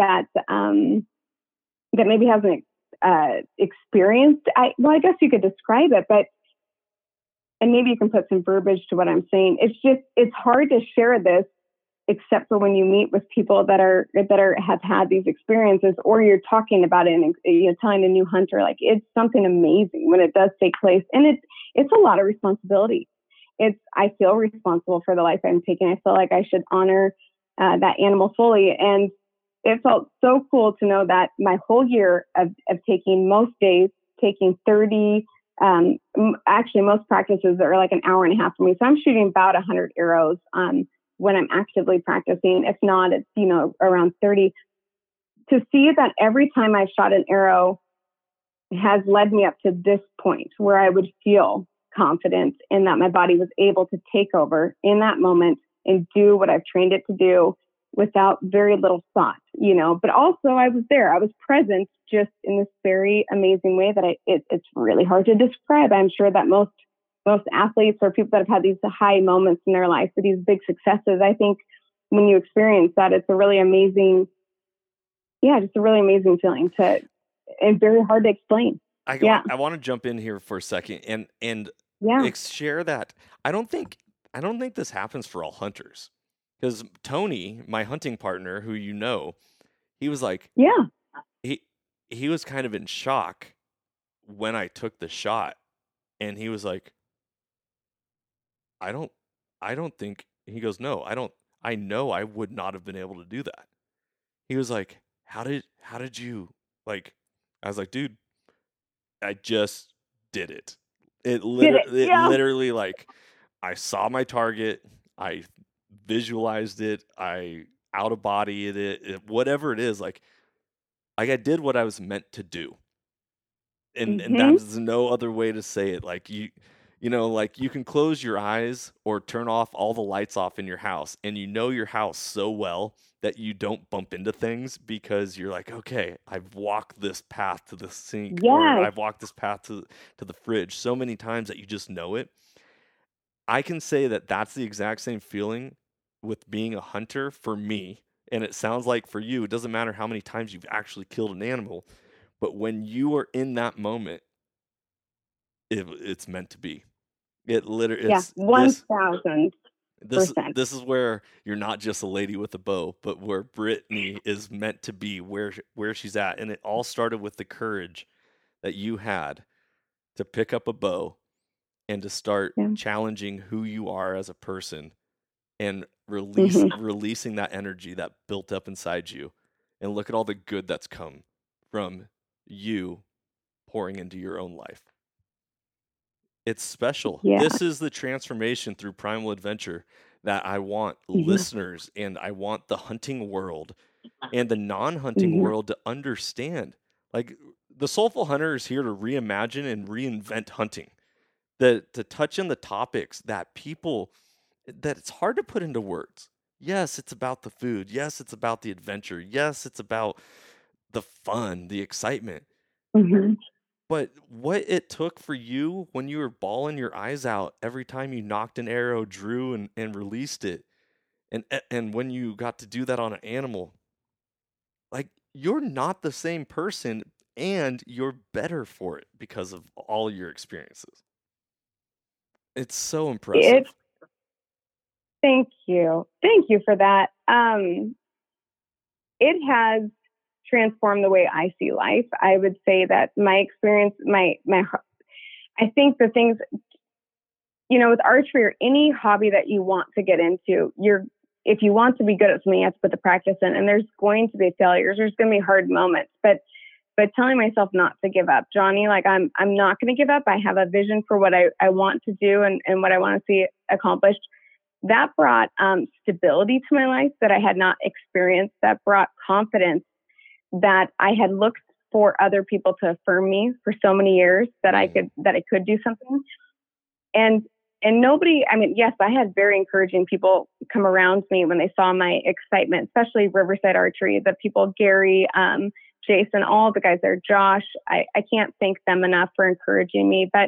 maybe hasn't experienced. I guess you could describe it, and maybe you can put some verbiage to what I'm saying. It's hard to share this except for when you meet with people that have had these experiences, or you're talking about it and telling a new hunter, like, it's something amazing when it does take place. And it's a lot of responsibility. I feel responsible for the life I'm taking. I feel like I should honor that animal fully. And it felt so cool to know that my whole year of taking most days, taking 30, actually most practices are like an hour and a half for me. So I'm shooting about 100 arrows when I'm actively practicing. If not, it's, around 30. To see that every time I've shot an arrow has led me up to this point where I would feel confident in that my body was able to take over in that moment and do what I've trained it to do without very little thought, but also I was there. I was present just in this very amazing way that it's really hard to describe. I'm sure that most athletes or people that have had these high moments in their life, or these big successes, I think when you experience that, it's a really amazing, just a really amazing feeling and very hard to explain. I want to jump in here for a second and share that. I don't think this happens for all hunters, because Tony, my hunting partner, who he was like, he was kind of in shock when I took the shot, and he was like, I don't think, he goes, no, I know I would not have been able to do that. He was like, how did you, like, I was like, dude, I just did it. It literally, like, I saw my target, I visualized it, I out of bodied it, whatever it is, like I did what I was meant to do. And that's no other way to say it. Like like you can close your eyes or turn off all the lights off in your house, and your house so well that you don't bump into things, because you're like, okay, I've walked this path to the sink, or I've walked this path to the fridge so many times that you just know it. I can say that that's the exact same feeling with being a hunter for me. And it sounds like for you, it doesn't matter how many times you've actually killed an animal, but when you are in that moment, it's meant to be. It literally, 1,000%. This is where you're not just a lady with a bow, but where Brittany is meant to be, where she's at. And it all started with the courage that you had to pick up a bow and to start challenging who you are as a person, and releasing that energy that built up inside you. And look at all the good that's come from you pouring into your own life. It's special. This is the transformation through Primal Adventure that I want listeners, and I want the hunting world and the non-hunting world to understand. Like, the Soulful Hunter is here to reimagine and reinvent hunting, to touch on the topics that it's hard to put into words. Yes, it's about the food. Yes, it's about the adventure. Yes, it's about the fun, the excitement. But what it took for you when you were bawling your eyes out every time you knocked an arrow, drew and released it, and when you got to do that on an animal, like, you're not the same person, and you're better for it because of all your experiences. It's so impressive. Thank you for that. It has transformed the way I see life. I would say that my experience, I think the things, with archery or any hobby that you want to get into, if you want to be good at something, you have to put the practice in, and there's going to be failures. There's going to be hard moments, but telling myself not to give up, Johnny, like, I'm not going to give up. I have a vision for what I want to do and what I want to see accomplished. That brought stability to my life that I had not experienced. That brought confidence that I had looked for other people to affirm me for so many years that I could do something. And nobody, yes, I had very encouraging people come around me when they saw my excitement, especially Riverside Archery, the people, Gary, Jason, all the guys there, Josh. I can't thank them enough for encouraging me. But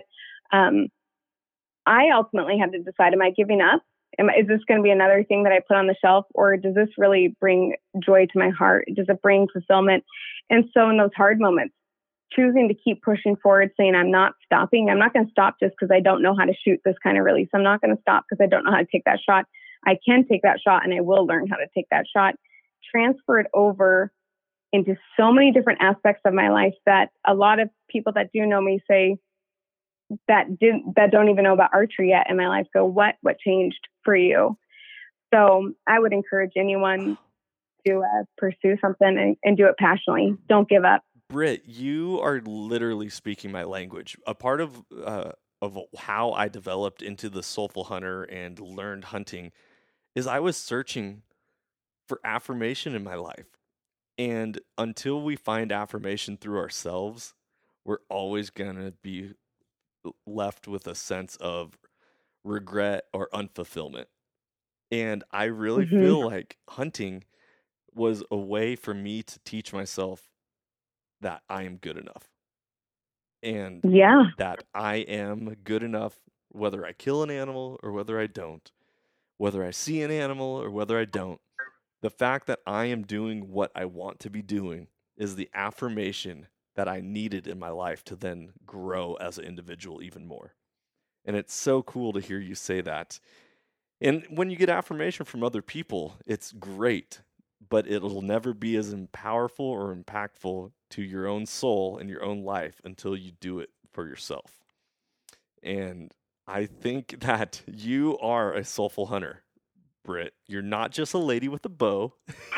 I ultimately had to decide, am I giving up? Is this going to be another thing that I put on the shelf, or does this really bring joy to my heart? Does it bring fulfillment? And so in those hard moments, choosing to keep pushing forward, saying, I'm not stopping. I'm not going to stop just because I don't know how to shoot this kind of release. I'm not going to stop because I don't know how to take that shot. I can take that shot and I will learn how to take that shot, transferred over into so many different aspects of my life that a lot of people that do know me say that don't even know about archery yet in my life go, what changed for you? So I would encourage anyone to pursue something and do it passionately. Don't give up. Britt, you are literally speaking my language. A part of how I developed into the soulful hunter and learned hunting is I was searching for affirmation in my life. And until we find affirmation through ourselves, we're always going to be left with a sense of regret or unfulfillment. And I really feel like hunting was a way for me to teach myself that I am good enough. And that I am good enough whether I kill an animal or whether I don't, whether I see an animal or whether I don't. The fact that I am doing what I want to be doing is the affirmation that I needed in my life to then grow as an individual even more. And it's so cool to hear you say that. And when you get affirmation from other people, it's great, but it'll never be as powerful or impactful to your own soul and your own life until you do it for yourself. And I think that you are a soulful hunter, Britt. You're not just a lady with a bow.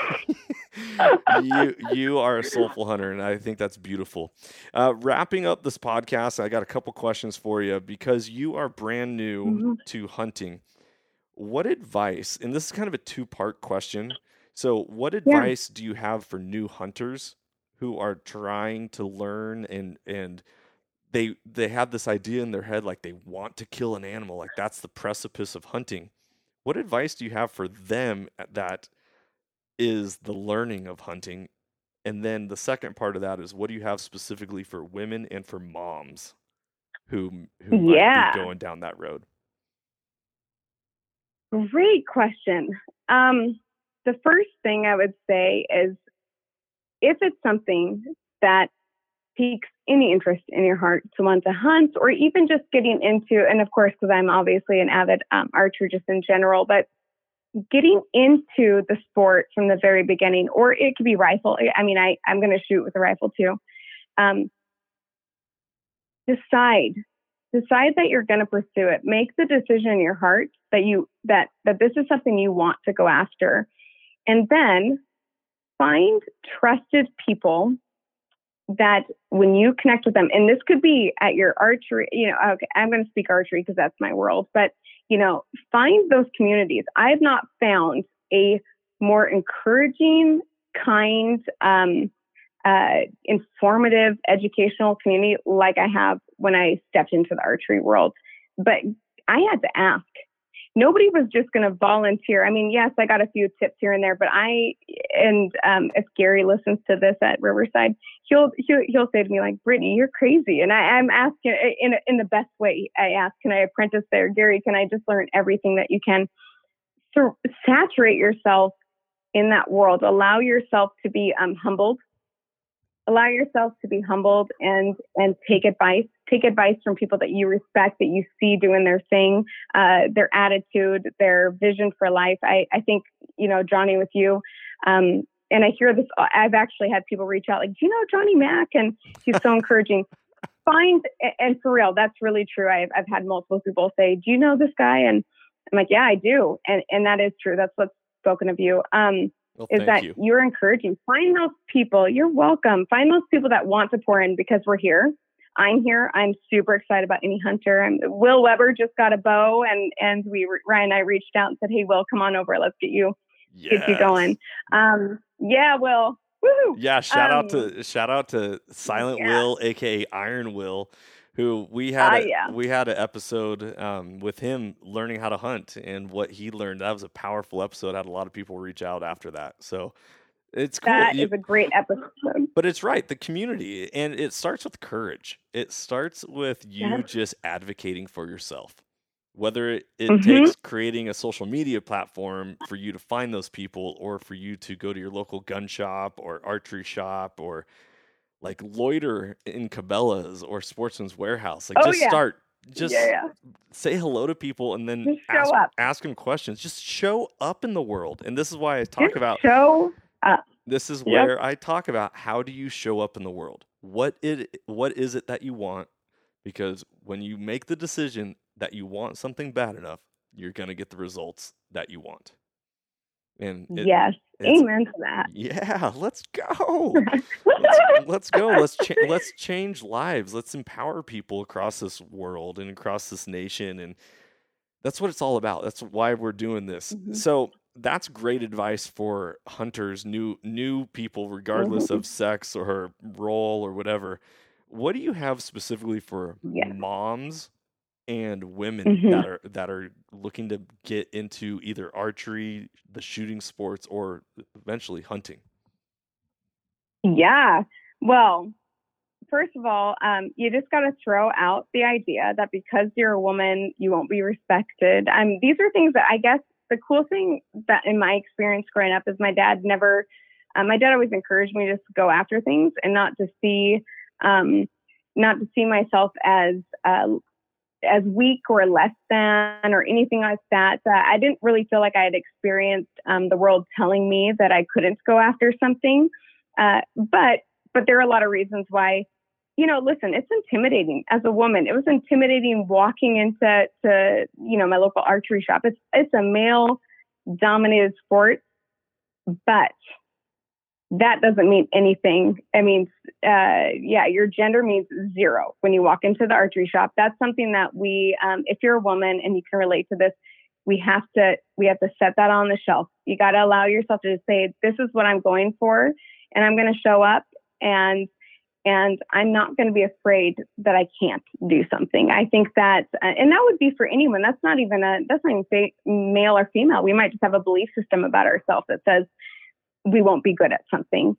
You are a soulful hunter, and I think that's beautiful. Wrapping up this podcast, I got a couple questions for you because you are brand new to hunting. What advice, and this is kind of a two-part question, so what advice do you have for new hunters who are trying to learn and they have this idea in their head like they want to kill an animal, like that's the precipice of hunting? What advice do you have for them that is the learning of hunting? And then the second part of that is what do you have specifically for women and for moms who might be going down that road? Great question. The first thing I would say is if it's something that piques any interest in your heart to want to hunt, or even just getting into, and of course, because I'm obviously an avid archer just in general, but getting into the sport from the very beginning, or it could be rifle. I mean, I'm going to shoot with a rifle too. Decide that you're going to pursue it. Make the decision in your heart that this is something you want to go after. And then find trusted people that when you connect with them, and this could be at your archery, okay, I'm going to speak archery because that's my world, but, find those communities. I have not found a more encouraging, kind, informative, educational community like I have when I stepped into the archery world. But I had to ask. Nobody was just going to volunteer. I mean, yes, I got a few tips here and there, but if Gary listens to this at Riverside, he'll say to me like, Brittany, you're crazy. And I'm asking in the best way. I ask, can I apprentice there? Gary, can I just learn everything that you can? So saturate yourself in that world. Allow yourself to be humbled. Allow yourself to be humbled and take advice. Take advice from people that you respect, that you see doing their thing, their attitude, their vision for life. I think, Johnny, with you, and I hear this, I've actually had people reach out like, do you know Johnny Mack? And he's so encouraging. And for real, that's really true. I've had multiple people say, do you know this guy? And I'm like, yeah, I do. And that is true. That's what's spoken of you. Is that you're encouraging. Find those people. You're welcome. Find those people that want to pour in because we're here. I'm here. I'm super excited about any hunter. Will Weber just got a bow, and Ryan and I reached out and said, "Hey, Will, come on over. Let's get you going." Will. Woohoo! Yeah, shout out to Silent Will, aka Iron Will, who we had an episode with him learning how to hunt and what he learned. That was a powerful episode. I had a lot of people reach out after that. So it's cool. That is a great episode. But it's right, the community, and it starts with courage. It starts with you just advocating for yourself. Whether it takes creating a social media platform for you to find those people, or for you to go to your local gun shop or archery shop, or like loiter in Cabela's or Sportsman's Warehouse. Like start. just Yeah. say hello to people and then Just show up. ask them questions. Just show up in the world. And this is why I talk Just about show up. this is Yep. where I talk about how do you show up in the world? What is it that you want? Because when you make the decision that you want something bad enough, you're going to get the results that you want. And yes. Amen to that. Yeah, let's go. Let's go. Let's change lives. Let's empower people across this world and across this nation, and that's what it's all about. That's why we're doing this. Mm-hmm. So that's great advice for hunters, new people, regardless Mm-hmm. of sex or role or whatever. What do you have specifically for moms and women Mm-hmm. that are looking to get into either archery, the shooting sports, or eventually hunting? Yeah. Well, first of all, you just got to throw out the idea that because you're a woman, you won't be respected. These are things that I guess the cool thing that in my experience growing up is my dad always encouraged me to just go after things and not to see myself as weak or less than or anything like that. I didn't really feel like I had experienced the world telling me that I couldn't go after something. But there are a lot of reasons why, listen, it's intimidating as a woman. It was intimidating walking into my local archery shop. It's a male dominated sport, but that doesn't mean anything. It means, your gender means zero when you walk into the archery shop. That's something that we, if you're a woman and you can relate to this, we have to set that on the shelf. You got to allow yourself to just say, this is what I'm going for, and I'm going to show up, and I'm not going to be afraid that I can't do something. I think that, and that would be for anyone. That's not even male or female. We might just have a belief system about ourselves that says we won't be good at something.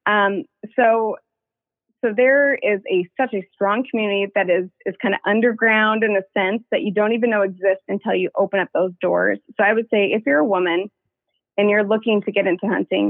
So there is such a strong community that is kind of underground in a sense that you don't even know exists until you open up those doors. So I would say if you're a woman and you're looking to get into hunting,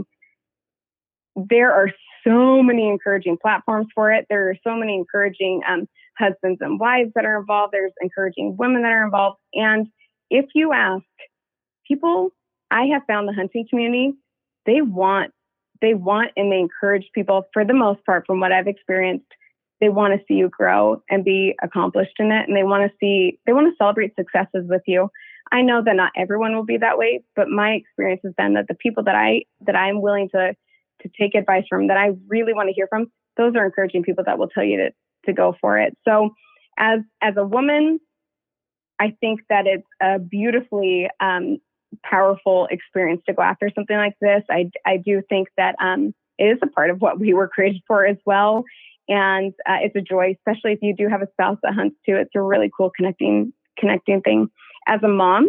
there are so many encouraging platforms for it. There are so many encouraging husbands and wives that are involved. There's encouraging women that are involved. And if you ask people, I have found the hunting community, they want and they encourage people for the most part, from what I've experienced. They want to see you grow and be accomplished in it. And they want to celebrate successes with you. I know that not everyone will be that way, but my experience has been that the people that I'm willing to take advice from, that I really want to hear from, those are encouraging people that will tell you to go for it. So as a woman, I think that it's a beautifully powerful experience to go after something like this. I do think that it is a part of what we were created for as well. And it's a joy, especially if you do have a spouse that hunts too. It's a really cool connecting thing. As a mom,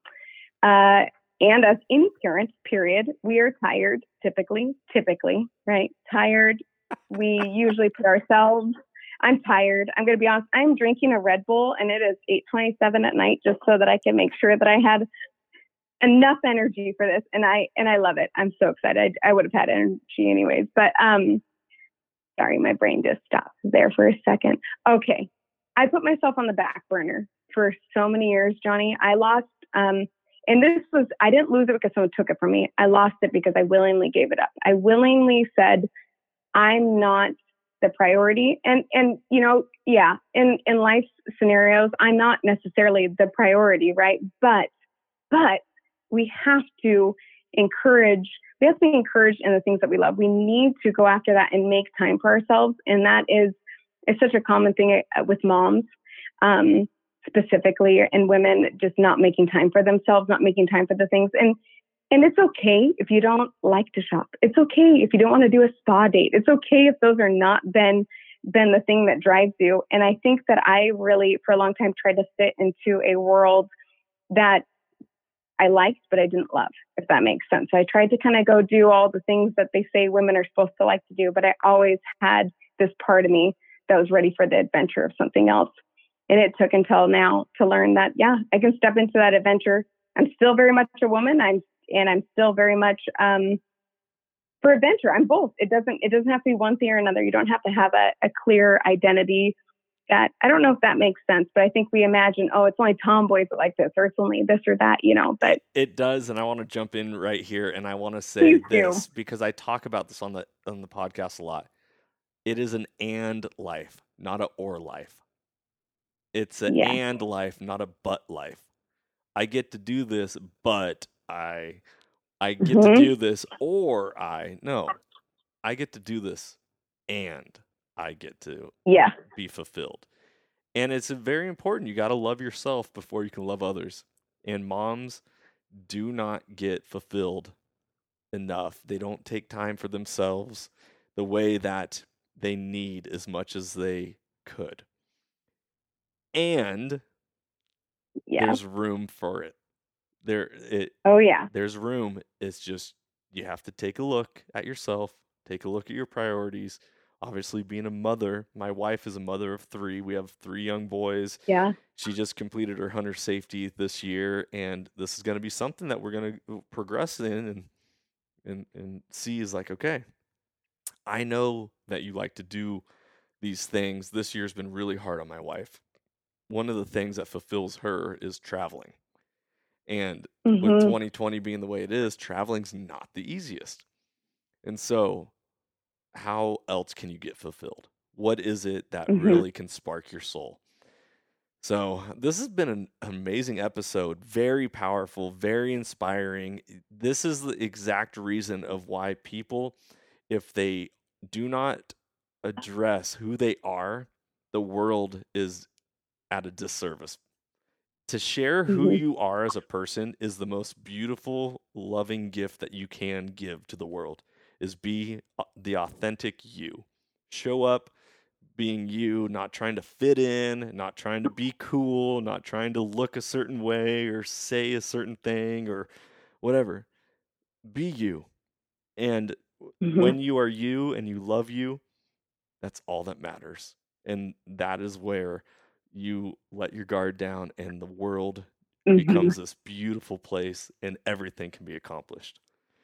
and as any parent, period, we are tired, typically, right? Tired. We usually put ourselves, I'm tired. I'm going to be honest. I'm drinking a Red Bull and it is 8:27 at night just so that I can make sure that I had enough energy for this. And I love it. I'm so excited. I would have had energy anyways, but, sorry, my brain just stopped there for a second. Okay. I put myself on the back burner for so many years, Johnny. I lost, and I didn't lose it because someone took it from me. I lost it because I willingly gave it up. I willingly said, I'm not the priority. And in life scenarios, I'm not necessarily the priority, right? But we have to be encouraged in the things that we love. We need to go after that and make time for ourselves. And that is such a common thing with moms. Specifically, and women just not making time for themselves, not making time for the things. And it's okay if you don't like to shop. It's okay if you don't want to do a spa date. It's okay if those are not been the thing that drives you. And I think that I really, for a long time, tried to fit into a world that I liked, but I didn't love, if that makes sense. I tried to kind of go do all the things that they say women are supposed to like to do, but I always had this part of me that was ready for the adventure of something else. And it took until now to learn that, I can step into that adventure. I'm still very much a woman. I'm still very much for adventure. I'm both. It doesn't have to be one thing or another. You don't have to have a clear identity that. I don't know if that makes sense, but I think we imagine, oh, it's only tomboys that like this, or it's only this or that, but it does. And I want to jump in right here, and I want to say this because I talk about this on the podcast a lot. It is an and life, not a or life. It's an and life, not a but life. I get to do this, but I get to do this, or I get to do this, and I get to be fulfilled. And it's very important. You got to love yourself before you can love others. And moms do not get fulfilled enough. They don't take time for themselves the way that they need as much as they could. And there's room for it. There's room. It's just you have to take a look at yourself, take a look at your priorities. Obviously, being a mother, my wife is a mother of 3. We have 3 young boys. Yeah. She just completed her hunter safety this year, and this is going to be something that we're going to progress in and see is like, okay, I know that you like to do these things. This year's been really hard on my wife. One of the things that fulfills her is traveling. And with 2020 being the way it is, traveling's not the easiest. And so how else can you get fulfilled? What is it that really can spark your soul? So this has been an amazing episode, very powerful, very inspiring. This is the exact reason of why people, if they do not address who they are, the world is at a disservice. To share who you are as a person is the most beautiful, loving gift that you can give to the world, is be the authentic you. Show up being you, not trying to fit in, not trying to be cool, not trying to look a certain way or say a certain thing or whatever. Be you. And when you are you and you love you, that's all that matters. And that is where you let your guard down and the world becomes this beautiful place and everything can be accomplished.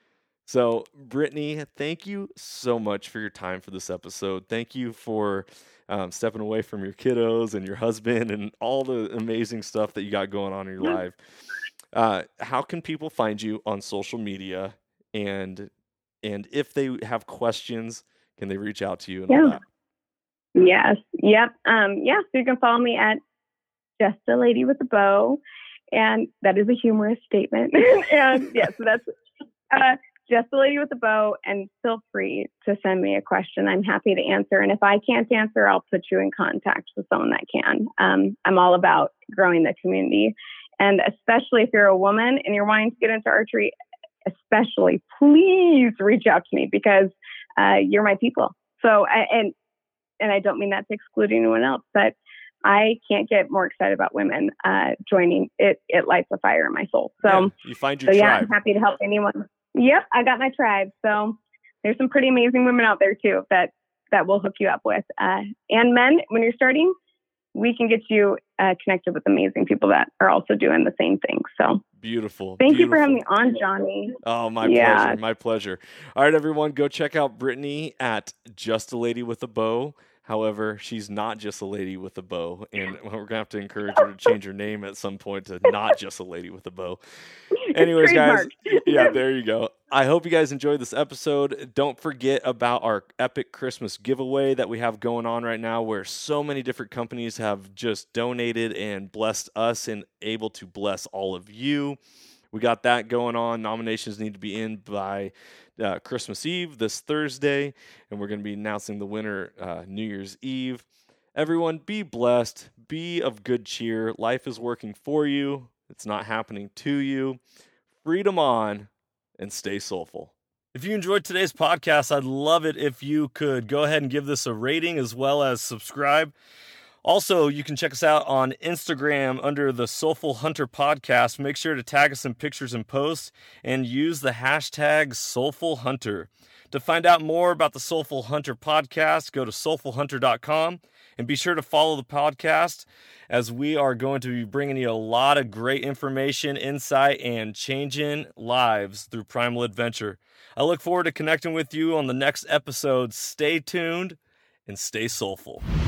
So, Brittany, thank you so much for your time for this episode. Thank you for stepping away from your kiddos and your husband and all the amazing stuff that you got going on in your life. How can people find you on social media? And if they have questions, can they reach out to you and all that? Yes. Yep. So you can follow me at Just a Lady with a Bow. And that is a humorous statement. And so that's Just a Lady with a Bow. And feel free to send me a question. I'm happy to answer. And if I can't answer, I'll put you in contact with someone that can. I'm all about growing the community. And especially if you're a woman and you're wanting to get into archery, especially, please reach out to me because you're my people. So, and I don't mean that to exclude anyone else, but I can't get more excited about women joining. It lights a fire in my soul. So you find your tribe. I'm happy to help anyone. Yep, I got my tribe. So there's some pretty amazing women out there too that we'll hook you up with. And men, when you're starting, we can get you connected with amazing people that are also doing the same thing. So beautiful. Thank you for having me on, Johnny. Oh, pleasure. My pleasure. All right, everyone, go check out Brittany at Just a Lady with a Bow. However, she's not just a lady with a bow, and we're going to have to encourage her to change her name at some point to not just a lady with a bow. Anyways, guys, there you go. I hope you guys enjoyed this episode. Don't forget about our epic Christmas giveaway that we have going on right now, where so many different companies have just donated and blessed us and able to bless all of you. We got that going on. Nominations need to be in by Christmas Eve this Thursday, and we're going to be announcing the winner New Year's Eve. Everyone, be blessed. Be of good cheer. Life is working for you. It's not happening to you. Freedom on, and stay soulful. If you enjoyed today's podcast, I'd love it if you could go ahead and give this a rating as well as subscribe. Also, you can check us out on Instagram under the Soulful Hunter Podcast. Make sure to tag us in pictures and posts and use the hashtag Soulful Hunter. To find out more about the Soulful Hunter Podcast, go to soulfulhunter.com and be sure to follow the podcast as we are going to be bringing you a lot of great information, insight, and changing lives through Primal Adventure. I look forward to connecting with you on the next episode. Stay tuned and stay soulful.